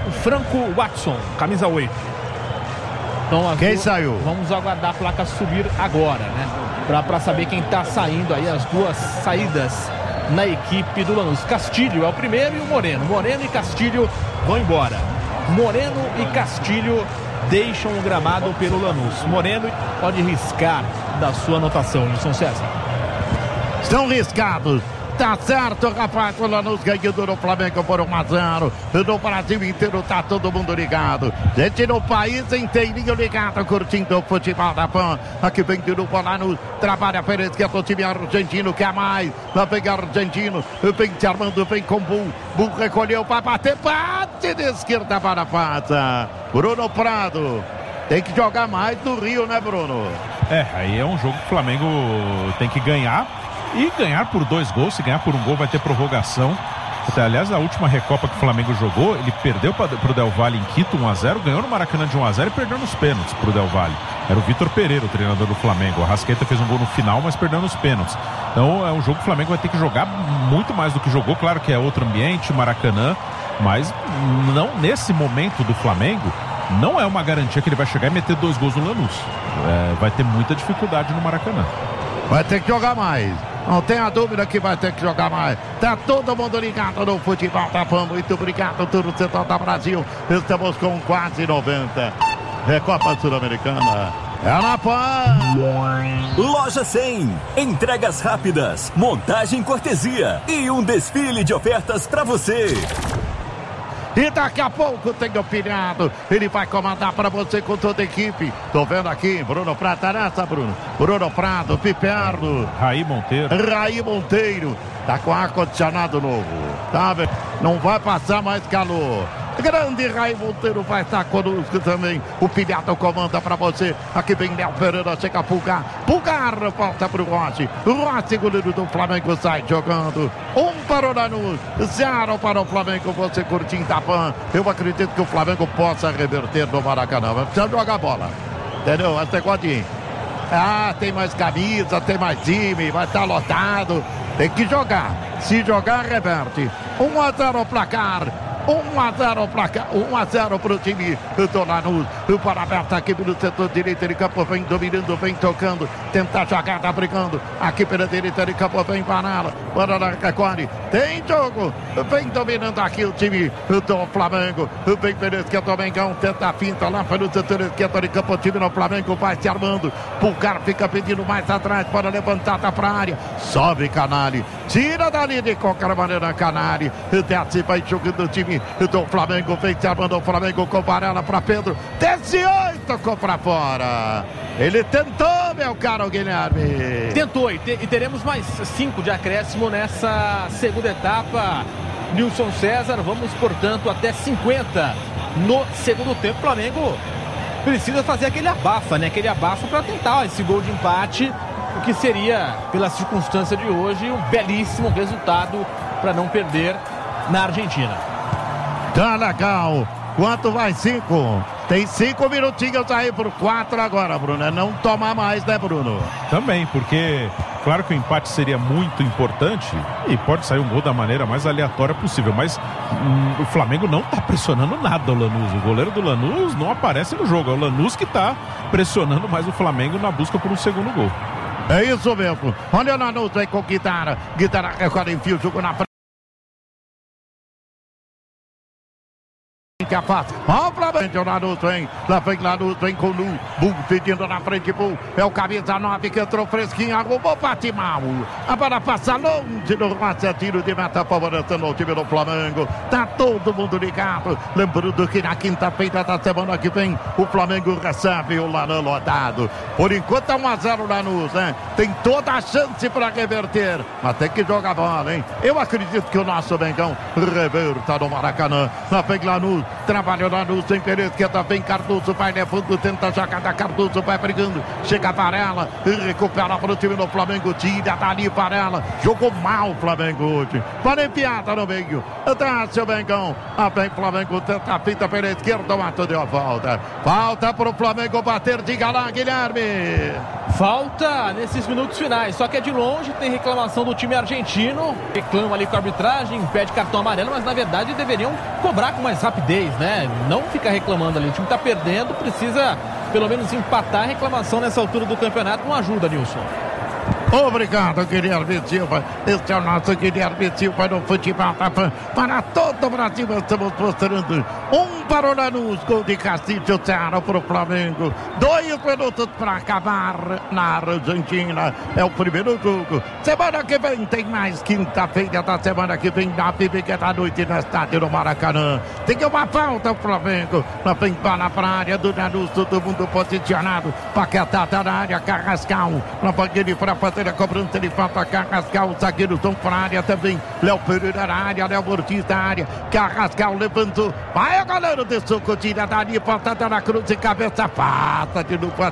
o Franco Watson, camisa oito. Então, quem duas, saiu? Vamos aguardar a placa subir agora, né? Para saber quem está saindo aí, as duas saídas na equipe do Lanús. Castilho é o primeiro e o Moreno. Moreno e Castilho vão embora. Moreno e Castilho deixam o gramado pelo Lanús. Moreno pode riscar da sua anotação, Nilson César. Estão riscados. Tá certo, rapaz, o Lanús ganhando no Flamengo por um a zero. No Brasil inteiro tá todo mundo ligado. Gente no país inteirinho ligado, curtindo o futebol da Pan. Aqui vem de novo lá no trabalha pela esquerda, o time argentino quer mais. Lá vem argentino, vem se armando, vem com Bull. Bull recolheu para bater, bate de esquerda para a pata. Bruno Prado. Tem que jogar mais no Rio, né, Bruno? É, aí é um jogo que o Flamengo tem que ganhar. E ganhar por dois gols, se ganhar por um gol vai ter prorrogação. Até, aliás, a última Recopa que o Flamengo jogou, ele perdeu para o Del Valle em Quito um a zero, ganhou no Maracanã de um a zero e perdeu nos pênaltis para o Del Valle. Era o Vitor Pereira, o treinador do Flamengo. O Arrascaeta fez um gol no final, mas perdeu nos pênaltis. Então é um jogo que o Flamengo vai ter que jogar muito mais do que jogou. Claro que é outro ambiente, Maracanã, mas não nesse momento do Flamengo. Não é uma garantia que ele vai chegar e meter dois gols no Lanús. É, vai ter muita dificuldade no Maracanã. Vai ter que jogar mais. Não tenha dúvida que vai ter que jogar mais. Tá todo mundo ligado no futebol da Pan. Muito obrigado, tudo Central da Brasil. Estamos com quase noventa. Recopa Sul-Americana. É na Pan. Loja cem. Entregas rápidas, montagem cortesia e um desfile de ofertas para você. E daqui a pouco tem o Pilhado. Ele vai comandar para você com toda a equipe. Tô vendo aqui, Bruno Prado, tá nessa, Bruno? Bruno Prado, Piperno. Raí Monteiro. Raí Monteiro. Tá com ar-condicionado novo. Tá vendo? Não vai passar mais calor. Grande Raí Monteiro vai estar conosco também. O Pilhado comanda para você. Aqui vem Léo Pereira, chega a Pulgar. Pulgar volta pro Rossi. Rossi, goleiro do Flamengo, sai jogando. Um para o Lanús, zero para o Flamengo. Você curtindo a Pan. Eu acredito que o Flamengo possa reverter no Maracanã. Mas precisa jogar bola. Entendeu? Esse negócio de... Ah, tem mais camisa, tem mais time, vai estar lotado. Tem que jogar. Se jogar, reverte. um a zero o placar. um a zero para cá, um a zero para o time do Lanús. O para aberto aqui pelo setor direito de campo, vem dominando, vem tocando, tenta jogar, tá brigando. Aqui pela direita de campo, vem Panala, para lá, Cacone. Tem jogo, vem dominando aqui o time do Flamengo. Vem pela esquerda, Mengão, tenta a finta lá pelo setor esquerdo de campo. O time do Flamengo vai se armando. Pulgar fica pedindo mais atrás para levantar para a área. Sobe Canali, tira dali de qualquer maneira Canali. Desce, vai jogando o time do Flamengo, vem se armando o Flamengo com Varela para Pedro, dezoito, tocou para fora. Ele tentou, meu caro Guilherme. Tentou e, te, e teremos mais cinco de acréscimo nessa segunda etapa. Nilson César, vamos portanto até cinquenta no segundo tempo. O Flamengo precisa fazer aquele abafa, né? Aquele abafa para tentar ó, esse gol de empate, o que seria, pela circunstância de hoje, um belíssimo resultado para não perder na Argentina. Tá legal. Quanto vai? Cinco. Tem cinco minutinhos aí por quatro agora, Bruno. É não tomar mais, né, Bruno? Também, porque claro que o empate seria muito importante e pode sair um gol da maneira mais aleatória possível, mas hum, o Flamengo não tá pressionando nada o Lanús. O goleiro do Lanús não aparece no jogo. É o Lanús que tá pressionando mais o Flamengo na busca por um segundo gol. É isso mesmo. Olha o Lanús aí com Guitarra. Guitarra agora enfia o jogo na frente. Que afasta. Ó, o Flamengo, o Lanús vem. Lá vem Lanús, vem com o Lu. Bull pedindo na frente, Bull. É o camisa nove que entrou fresquinho. Arrumou, bate mal. A bola passa longe do Rossi. É tiro de meta favorecendo o time do Flamengo. Tá todo mundo ligado. Lembrando que na quinta-feira da semana que vem, o Flamengo recebe o Lanús lotado. Por enquanto é um a zero Lanús, né? Tem toda a chance para reverter. Mas tem que jogar bola, hein? Eu acredito que o nosso Mengão reverta no Maracanã. Lá vem Lanús. Trabalhou Lanús sem pela esquerda, vem Cardoso, vai levando, tenta a jogada, Cardoso vai brigando, chega Varela, recupera para o time do Flamengo, tira dali Varela, jogou mal o Flamengo hoje, para enfiada no meio, desce o Mengão, a vem Flamengo, tenta a fita pela esquerda, o Mato deu a falta, falta para o Flamengo bater, diga lá Guilherme. Falta nesses minutos finais, só que é de longe, tem reclamação do time argentino, reclama ali com a arbitragem, pede cartão amarelo, mas na verdade deveriam cobrar com mais rapidez, né? Não ficar reclamando ali, o time tá perdendo, precisa pelo menos empatar. A reclamação nessa altura do campeonato não ajuda, Nilson. Obrigado, Guilherme Silva. Esse é o nosso Guilherme Silva no futebol da Pan. Para todo o Brasil, estamos mostrando um para o Lanús, gol de Castilho, zero para o Flamengo. Dois minutos para acabar na Argentina. É o primeiro jogo. Semana que vem tem mais. Quinta-feira da semana que vem, nove e meia da noite, no estádio do Maracanã. Tem uma falta o Flamengo. Lá vem bola para a área do Lanús, todo mundo posicionado. Paquetá na área, Carrascal. Na bandeira para fazer a cobrança de falta, Carrascal, o zagueiro estão para a área também, Léo Pereira na área, Léo Ortiz na área, Carrascal levantou, vai a galera de soco, tira dali, faltada na cruz e cabeça, passa de novo.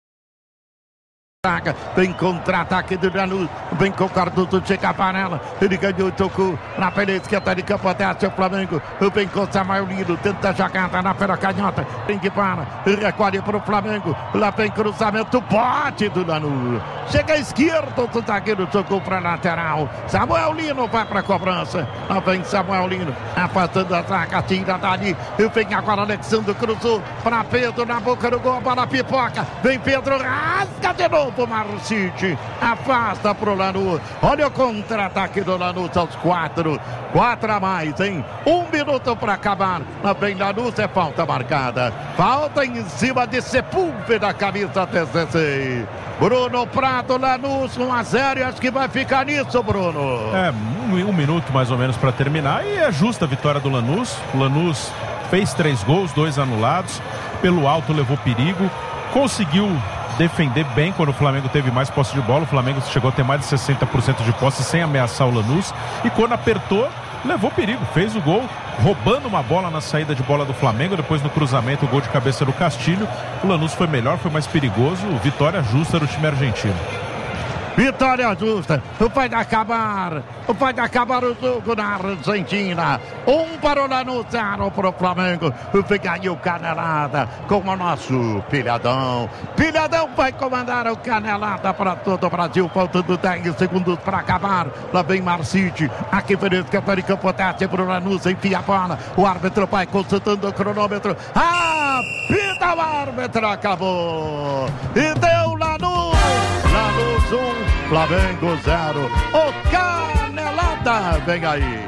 Vem contra-ataque do Lanús, vem com o Cardoso, chega a panela, ele ganhou, tocou na pela esquerda de campo, desce o Flamengo, vem com o Samuel Lino, tenta a jogada na pela canhota, vem de para, recolhe para o Flamengo, lá vem cruzamento, bote do Lanús, chega à esquerda, o zagueiro tocou para a lateral, Samuel Lino vai para a cobrança, lá vem Samuel Lino, afastando a zaga, tira dali, vem agora Alexandre, cruzou para Pedro, na boca do gol, bola pipoca, vem Pedro, rasga de novo, Marcite, afasta pro Lanús. Olha o contra-ataque do Lanús aos quatro. Quatro a mais, hein? Um minuto para acabar. Lá vem Lanús, é falta marcada. Falta em cima de Sepúlveda, camisa dezesseis. Bruno Prado, Lanús, um a zero. Acho que vai ficar nisso, Bruno. É, um, um minuto mais ou menos para terminar. E é justa a vitória do Lanús. O Lanús fez três gols, dois anulados. Pelo alto levou perigo. Conseguiu defender bem quando o Flamengo teve mais posse de bola. O Flamengo chegou a ter mais de sessenta por cento de posse sem ameaçar o Lanús. E quando apertou, levou perigo. Fez o gol, roubando uma bola na saída de bola do Flamengo. Depois no cruzamento, o gol de cabeça do Castilho. O Lanús foi melhor, foi mais perigoso. Vitória justa do time argentino. Vitória justa, vai acabar, vai acabar o jogo na Argentina. Um para o Lanús, zero para o Flamengo. Vem aí o Canelada com o nosso Pilhadão. Pilhadão vai comandar o Canelada para todo o Brasil, faltando dez segundos para acabar. Lá vem Marcite, aqui Feliz que está de campo, desce para o Lanús, enfia a bola. O árbitro vai consultando o cronômetro. Ah, pita o árbitro, acabou. E deu Lanús. Lanús um, Flamengo zero. O Canelada vem aí.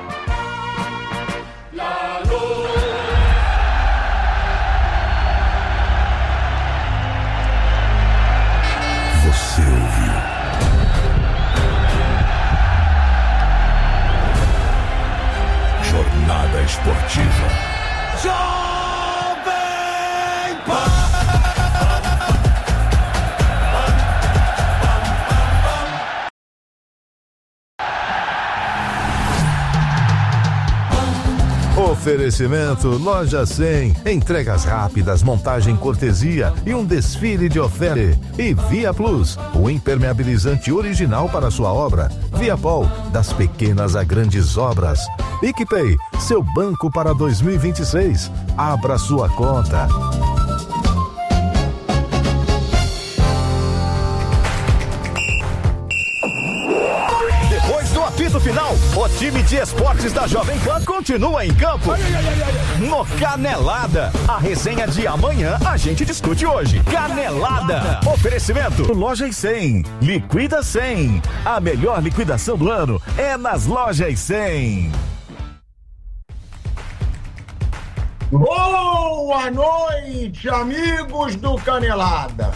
Lanús. Você ouviu? Jornada Esportiva. Jovem Pan. Oferecimento Loja cem, entregas rápidas, montagem cortesia e um desfile de oferta. E Via Plus, o impermeabilizante original para sua obra. Viapol, das pequenas a grandes obras. PicPay, seu banco para dois mil e vinte e seis. Abra sua conta. Apito final, o time de esportes da Jovem Pan continua em campo. Ai, ai, ai, ai. No Canelada, a resenha de amanhã a gente discute hoje. Canelada, oferecimento Lojas cem, liquida cem. A melhor liquidação do ano é nas Lojas cem. Boa noite, amigos do Canelada.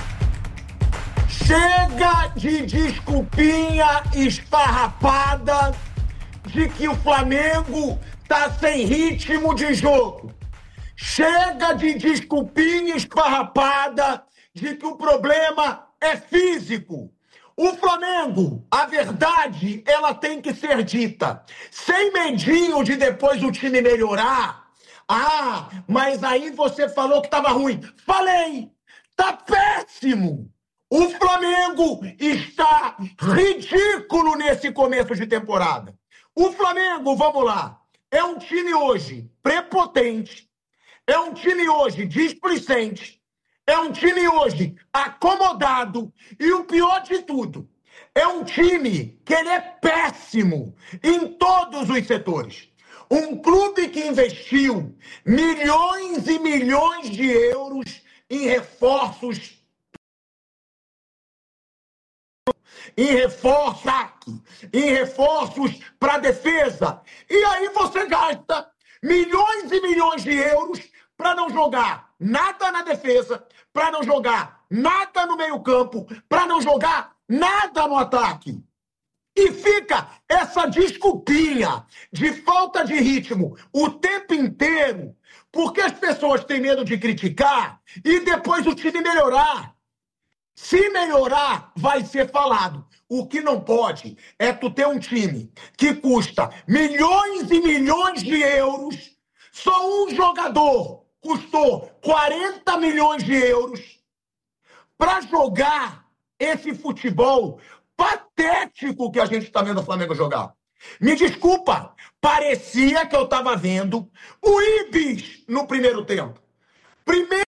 Chega de desculpinha esfarrapada de que o Flamengo tá sem ritmo de jogo. Chega de desculpinha esfarrapada de que o problema é físico. O Flamengo, a verdade, ela tem que ser dita. Sem medinho de depois o time melhorar. Ah, mas aí você falou que tava ruim. Falei, tá péssimo. O Flamengo está ridículo nesse começo de temporada. O Flamengo, vamos lá, é um time hoje prepotente, é um time hoje displicente, É um time hoje acomodado e o pior de tudo, é um time que ele é péssimo em todos os setores. Um clube que investiu milhões e milhões de euros em reforços, em reforços, em reforços para defesa. E aí você gasta milhões e milhões de euros para não jogar nada na defesa, para não jogar nada no meio-campo, para não jogar nada no ataque. E fica essa desculpinha de falta de ritmo o tempo inteiro, porque as pessoas têm medo de criticar e depois o time melhorar. Se melhorar, vai ser falado. O que não pode é tu ter um time que custa milhões e milhões de euros, só um jogador custou quarenta milhões de euros para jogar esse futebol patético que a gente está vendo o Flamengo jogar. Me desculpa, parecia que eu estava vendo o Ibis no primeiro tempo. Primeiro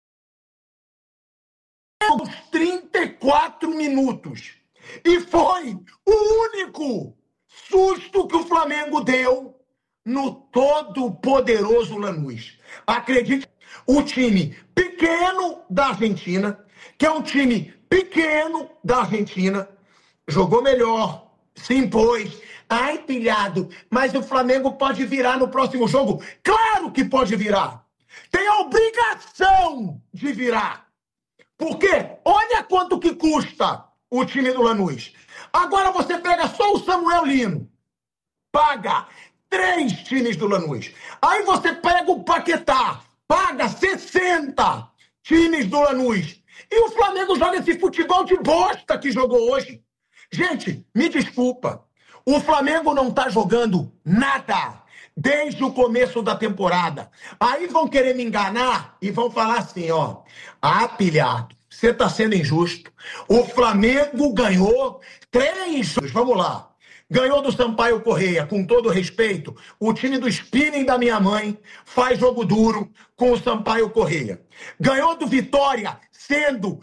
trinta e quatro minutos. E foi o único susto que o Flamengo deu no todo-poderoso Lanús. Acredite, o time pequeno da Argentina, que é um time pequeno da Argentina, jogou melhor, se impôs. Ai, pilhado, mas o Flamengo pode virar no próximo jogo. Claro que pode virar. Tem a obrigação de virar. Porque olha quanto que custa o time do Lanús. Agora você pega só o Samuel Lino. Paga três times do Lanús. Aí você pega o Paquetá. Paga sessenta times do Lanús. E o Flamengo joga esse futebol de bosta que jogou hoje. Gente, me desculpa. O Flamengo não tá jogando nada desde o começo da temporada. Aí vão querer me enganar e vão falar assim, ó. Ah, pilhado, você tá sendo injusto. O Flamengo ganhou três... Vamos lá. Ganhou do Sampaio Correia, com todo respeito. O time do Spinning da minha mãe faz jogo duro com o Sampaio Correia. Ganhou do Vitória, sendo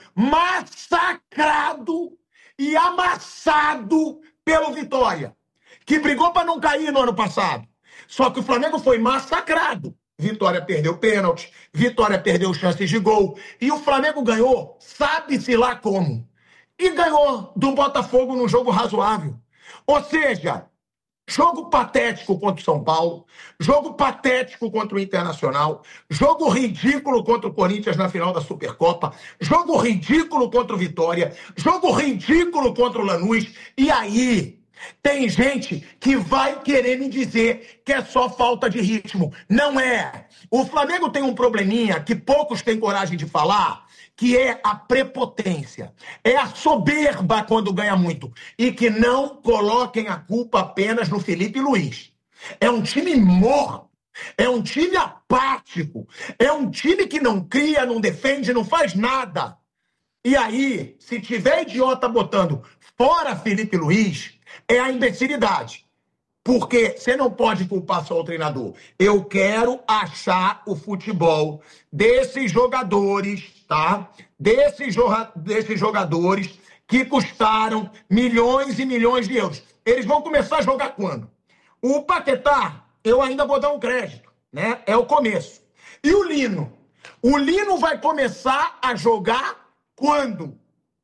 massacrado e amassado pelo Vitória, que brigou para não cair no ano passado. Só que o Flamengo foi massacrado. Vitória perdeu pênalti, Vitória perdeu chances de gol. E o Flamengo ganhou, sabe-se lá como. E ganhou do Botafogo num jogo razoável. Ou seja, jogo patético contra o São Paulo, jogo patético contra o Internacional, jogo ridículo contra o Corinthians na final da Supercopa, jogo ridículo contra o Vitória, jogo ridículo contra o Lanús. E aí, tem gente que vai querer me dizer que é só falta de ritmo. Não é. O Flamengo tem um probleminha que poucos têm coragem de falar, que é a prepotência. É a soberba quando ganha muito. E que não coloquem a culpa apenas no Felipe Luiz. É um time morto. É um time apático. É um time que não cria, não defende, não faz nada. E aí, se tiver idiota botando fora Felipe Luiz, é a imbecilidade. Porque você não pode culpar só o treinador. Eu quero achar o futebol desses jogadores, tá? Desses, desses jogadores que custaram milhões e milhões de euros. Eles vão começar a jogar quando? O Paquetá, eu ainda vou dar um crédito, né? É o começo. E o Lino? O Lino vai começar a jogar quando?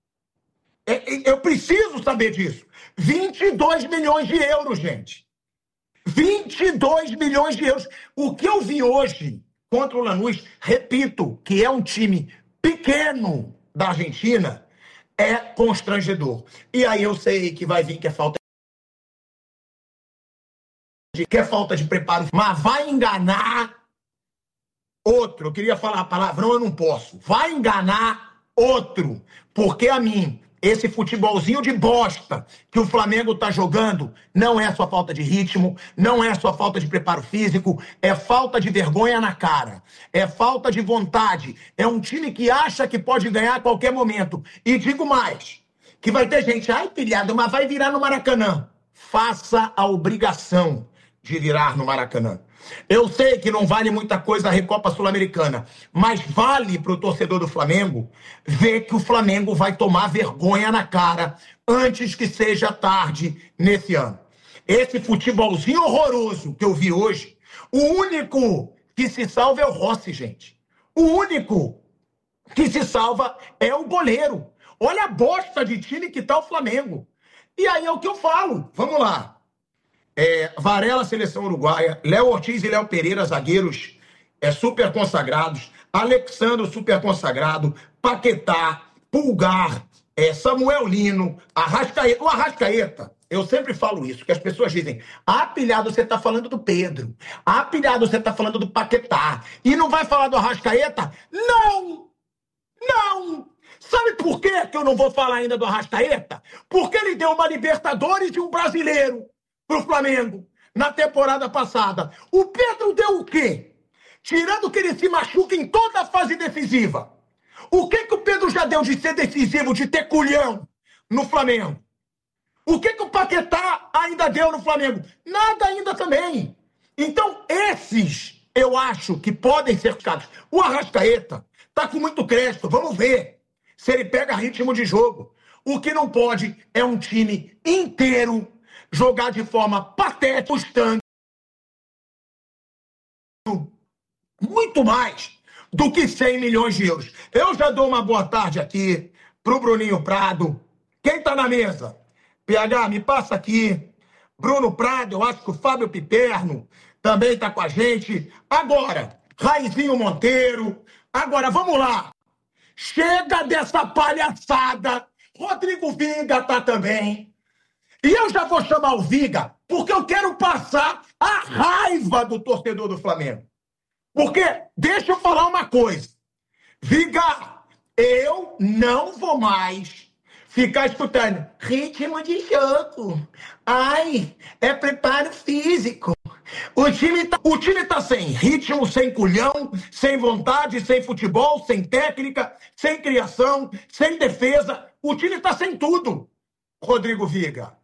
Eu preciso saber disso. vinte e dois milhões de euros, gente. vinte e dois milhões de euros. O que eu vi hoje contra o Lanús, repito, que é um time pequeno da Argentina, é constrangedor. E aí eu sei que vai vir que é falta de, que é falta de preparo, mas vai enganar outro. Eu queria falar palavrão, eu não posso. Vai enganar outro, porque a mim, esse futebolzinho de bosta que o Flamengo tá jogando não é só falta de ritmo, não é só falta de preparo físico, é falta de vergonha na cara, é falta de vontade. É um time que acha que pode ganhar a qualquer momento. E digo mais, que vai ter gente, ai pilhado, mas vai virar no Maracanã. Faça a obrigação de virar no Maracanã. Eu sei que não vale muita coisa a Recopa Sul-Americana, mas vale para o torcedor do Flamengo ver que o Flamengo vai tomar vergonha na cara antes que seja tarde nesse ano. Esse futebolzinho horroroso que eu vi hoje, o único que se salva é o Rossi, gente. O único que se salva é o goleiro. Olha a bosta de time que tá o Flamengo. E aí é o que eu falo. Vamos lá. É, Varela, seleção uruguaia. Léo Ortiz e Léo Pereira, zagueiros é, super consagrados. Alexandre, super consagrado. Paquetá, Pulgar, é, Samuel Lino, Arrascaeta. O Arrascaeta, eu sempre falo isso, que as pessoas dizem: ah, pilhado, você tá falando do Pedro. Ah, pilhado, você tá falando do Paquetá. E não vai falar do Arrascaeta? Não! Não! Sabe por quê que eu não vou falar ainda do Arrascaeta? Porque ele deu uma Libertadores e um brasileiro pro Flamengo na temporada passada. O Pedro deu o quê? Tirando que ele se machuca em toda a fase decisiva. O que que o Pedro já deu de ser decisivo, de ter culhão no Flamengo? O que que o Paquetá ainda deu no Flamengo? Nada ainda também. Então, esses, eu acho que podem ser ficados. O Arrascaeta tá com muito crédito. Vamos ver se ele pega ritmo de jogo. O que não pode é um time inteiro jogar de forma patética, custando muito mais do que cem milhões de euros. Eu já dou uma boa tarde aqui pro Bruninho Prado. Quem tá na mesa? P H, me passa aqui. Bruno Prado, eu acho que o Fábio Piperno também tá com a gente. Agora, Raizinho Monteiro. Agora, vamos lá. Chega dessa palhaçada. Rodrigo Viga tá também. E eu já vou chamar o Viga, porque eu quero passar a raiva do torcedor do Flamengo. Porque, deixa eu falar uma coisa. Viga, eu não vou mais ficar escutando ritmo de jogo. Ai, é preparo físico. O time, tá, o time tá sem ritmo, sem culhão, sem vontade, sem futebol, sem técnica, sem criação, sem defesa. O time tá sem tudo. Rodrigo Viga.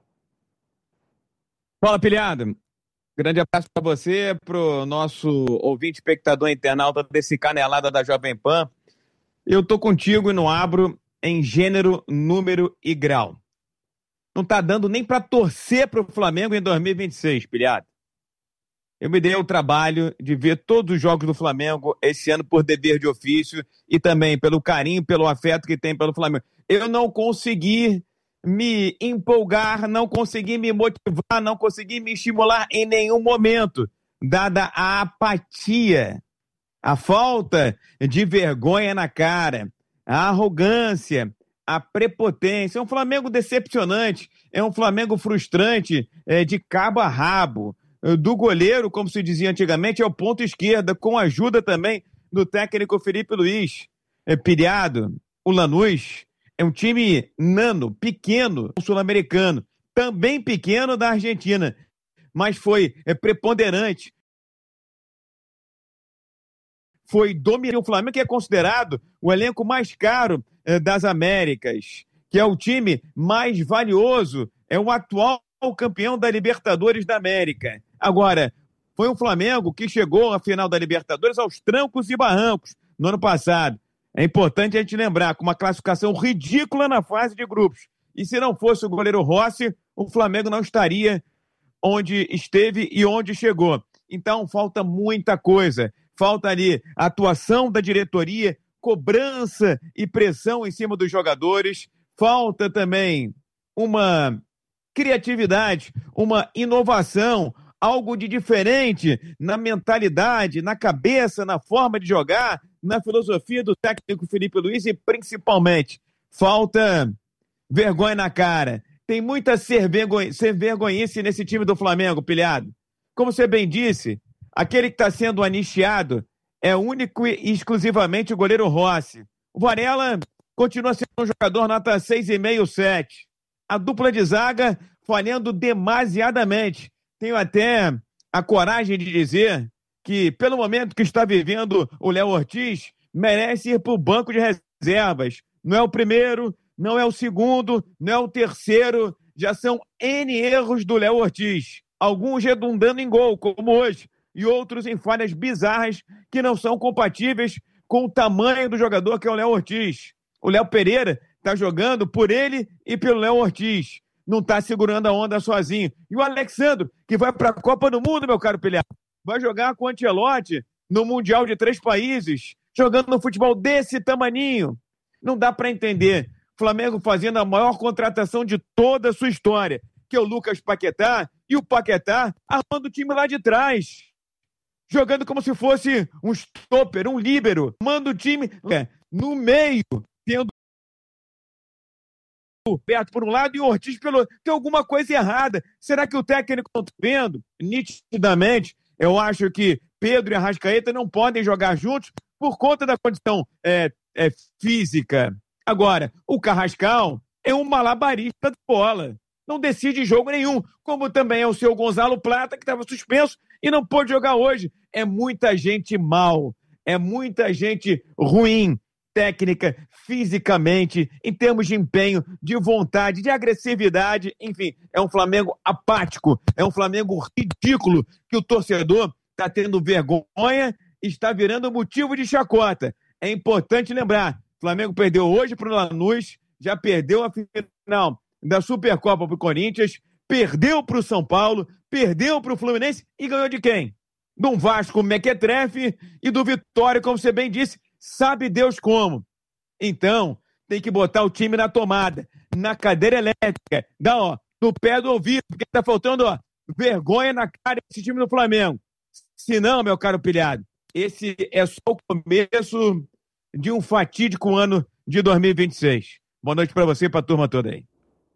Fala, pilhado. Grande abraço para você, pro nosso ouvinte, espectador, internauta desse Canelada da Jovem Pan. Eu tô contigo e não abro em gênero, número e grau. Não tá dando nem para torcer pro Flamengo em dois mil e vinte e seis, pilhado. Eu me dei o trabalho de ver todos os jogos do Flamengo esse ano por dever de ofício e também pelo carinho, pelo afeto que tem pelo Flamengo. Eu não consegui me empolgar, não consegui me motivar, não consegui me estimular em nenhum momento, dada a apatia, a falta de vergonha na cara, a arrogância, a prepotência. É um Flamengo decepcionante, é um Flamengo frustrante, é, de cabo a rabo. Do goleiro, como se dizia antigamente, é o ponto esquerda, com a ajuda também do técnico Felipe Luiz. É, pilhado, o Lanús é um time nano, pequeno, sul-americano, também pequeno da Argentina, mas foi é, preponderante. Foi dominante. O Flamengo, que é considerado o elenco mais caro é, das Américas, que é o time mais valioso, é o atual campeão da Libertadores da América. Agora, foi um Flamengo que chegou à final da Libertadores aos trancos e barrancos no ano passado. É importante a gente lembrar, com uma classificação ridícula na fase de grupos. E se não fosse o goleiro Rossi, o Flamengo não estaria onde esteve e onde chegou. Então, falta muita coisa. Falta ali a atuação da diretoria, cobrança e pressão em cima dos jogadores. Falta também uma criatividade, uma inovação, algo de diferente na mentalidade, na cabeça, na forma de jogar, na filosofia do técnico Felipe Luiz e, principalmente, falta vergonha na cara. Tem muita ser vergonhice nesse time do Flamengo, pilhado. Como você bem disse, aquele que está sendo anistiado é único e exclusivamente o goleiro Rossi. O Varela continua sendo um jogador nota seis vírgula cinco, sete. A dupla de zaga falhando demasiadamente. Tenho até a coragem de dizer que, pelo momento que está vivendo o Léo Ortiz, merece ir para o banco de reservas. Não é o primeiro, não é o segundo, não é o terceiro. Já são N erros do Léo Ortiz. Alguns redundando em gol, como hoje. e outros em falhas bizarras que não são compatíveis com o tamanho do jogador que é o Léo Ortiz. O Léo Pereira está jogando por ele e pelo Léo Ortiz. Não está segurando a onda sozinho. E o Alexandro, que vai para a Copa do Mundo, meu caro Pilhar, vai jogar com o Ancelotti no Mundial de três países, jogando no futebol desse tamaninho. Não dá para entender. Flamengo fazendo a maior contratação de toda a sua história, que é o Lucas Paquetá, e o Paquetá armando o time lá de trás. Jogando como se fosse um stopper, um líbero. Manda o time é, no meio, tendo perto por um lado e o Ortiz pelo outro. Tem alguma coisa errada. Será que o técnico não está vendo? Nitidamente, eu acho que Pedro e Arrascaeta não podem jogar juntos por conta da condição é, é, física. Agora, o Carrascal é um malabarista de bola. Não decide jogo nenhum, como também é o seu Gonzalo Plata, que estava suspenso e não pôde jogar hoje. É muita gente mal, é muita gente ruim, técnica, fisicamente, em termos de empenho, de vontade, de agressividade, enfim, é um Flamengo apático, é um Flamengo ridículo, que o torcedor está tendo vergonha e está virando motivo de chacota. É importante lembrar, o Flamengo perdeu hoje para o Lanús, já perdeu a final da Supercopa para o Corinthians, perdeu para o São Paulo, perdeu para o Fluminense e ganhou de quem? Do Vasco Mequetrefe e do Vitória, como você bem disse, sabe Deus como. Então, tem que botar o time na tomada, na cadeira elétrica, dá, ó, no pé do ouvido, porque tá faltando, ó, vergonha na cara desse time do Flamengo. Se não, meu caro Pilhado, esse é só o começo de um fatídico ano de dois mil e vinte e seis. Boa noite para você e para a turma toda aí.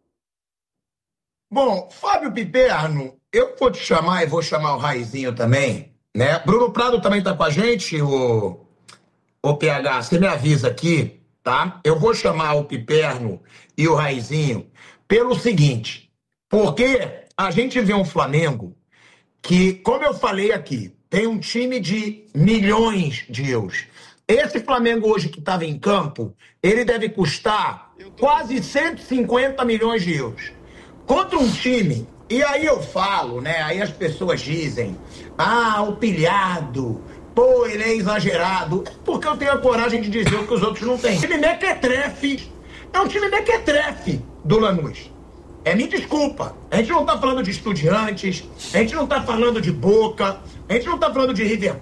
Bom, Fábio Piperno, eu vou te chamar e vou chamar o Raizinho também, né? Bruno Prado também tá com a gente, o, o P H, você me avisa aqui, tá? Eu vou chamar o Piperno e o Raizinho pelo seguinte, porque a gente vê um Flamengo que, como eu falei aqui, tem um time de milhões de euros. Esse Flamengo hoje que estava em campo, ele deve custar quase cento e cinquenta milhões de euros. Contra um time, e aí eu falo, né, aí as pessoas dizem, ah, o Pilhado, pô, ele é exagerado, porque eu tenho a coragem de dizer o que os outros não têm. O time mequetrefe, é um time mequetrefe do Lanús. É, me desculpa, a gente não tá falando de Estudiantes, a gente não tá falando de Boca, a gente não tá falando de River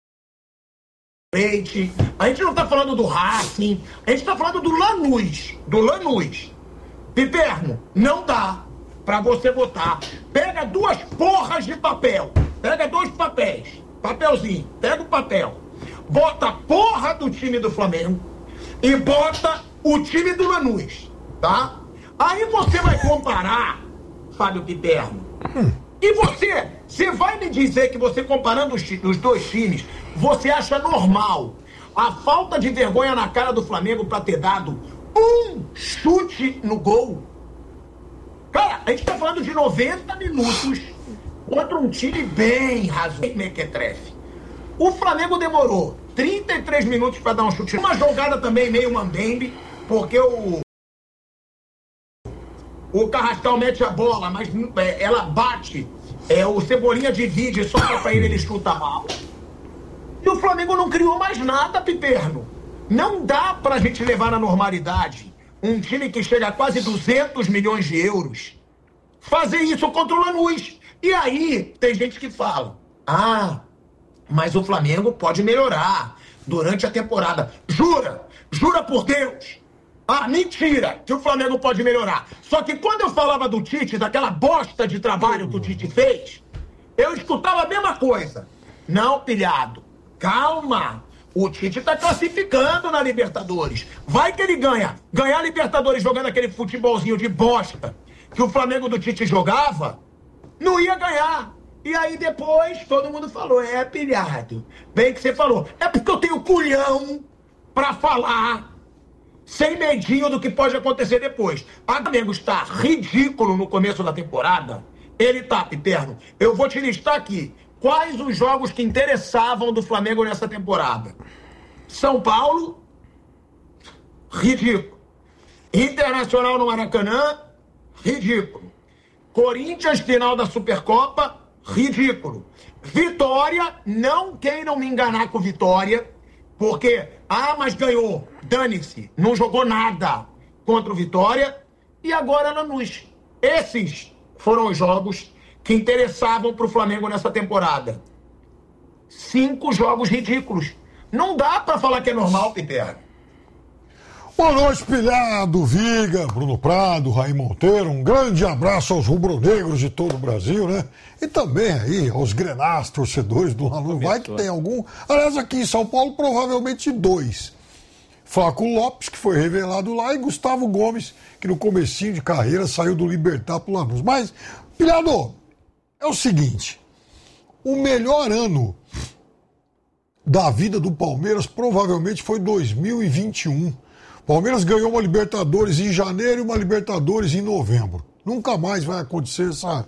Plate, a gente não tá falando do Racing, a gente tá falando do Lanús, do Lanús. Piperno, não dá pra você botar. Pega duas porras de papel, pega dois papéis, papelzinho, pega o papel, bota a porra do time do Flamengo e bota o time do Lanús, tá? Aí você vai comparar, Fábio Piperno, hum. e você, você vai me dizer que você comparando os, os dois times, você acha normal a falta de vergonha na cara do Flamengo pra ter dado um chute no gol? Cara, a gente tá falando de noventa minutos contra um time bem razoável, mequetrefe. O Flamengo demorou trinta e três minutos pra dar um chute. Uma jogada também meio mambembe, porque o o Carrascal mete a bola, mas é, ela bate, é, o Cebolinha divide, só pra ele, ele chuta mal. E o Flamengo não criou mais nada, Piperno. Não dá pra gente levar na normalidade um time que chega a quase duzentos milhões de euros fazer isso contra o Lanús. E aí tem gente que fala, ah, mas o Flamengo pode melhorar durante a temporada. Jura? Jura por Deus? Ah, mentira, que o Flamengo pode melhorar. Só que quando eu falava do Tite, daquela bosta de trabalho que o Tite fez, eu escutava a mesma coisa. Não, Pilhado, calma. O Tite tá classificando na Libertadores. Vai que ele ganha. Ganhar a Libertadores jogando aquele futebolzinho de bosta que o Flamengo do Tite jogava, não ia ganhar. E aí depois todo mundo falou, é, Pilhado, bem que você falou. É porque eu tenho culhão pra falar sem medinho do que pode acontecer depois. O Flamengo está ridículo no começo da temporada. Ele tá, Piperno. Eu vou te listar aqui quais os jogos que interessavam do Flamengo nessa temporada. São Paulo, ridículo. Internacional no Maracanã, ridículo. Corinthians, final da Supercopa, ridículo. Vitória, não queiram me enganar com Vitória, porque, ah, mas ganhou, dane-se, não jogou nada contra o Vitória, e agora Lanús. Esses foram os jogos que interessavam para o Flamengo nessa temporada. Cinco jogos ridículos. Não dá para falar que é normal, Piper. Boa noite, Pilhado, Viga, Bruno Prado, Raí Monteiro. Um grande abraço aos rubro-negros de todo o Brasil, né? E também aí aos grenás, torcedores do Lanús. Vai que tem algum. Aliás, aqui em São Paulo, provavelmente dois. Flaco Lopes, que foi revelado lá, e Gustavo Gomes, que no comecinho de carreira saiu do Libertad pro Lanús. Mas, Pilhado, é o seguinte. O melhor ano da vida do Palmeiras provavelmente foi dois mil e vinte e um. Palmeiras ganhou uma Libertadores em janeiro e uma Libertadores em novembro. Nunca mais vai acontecer essa,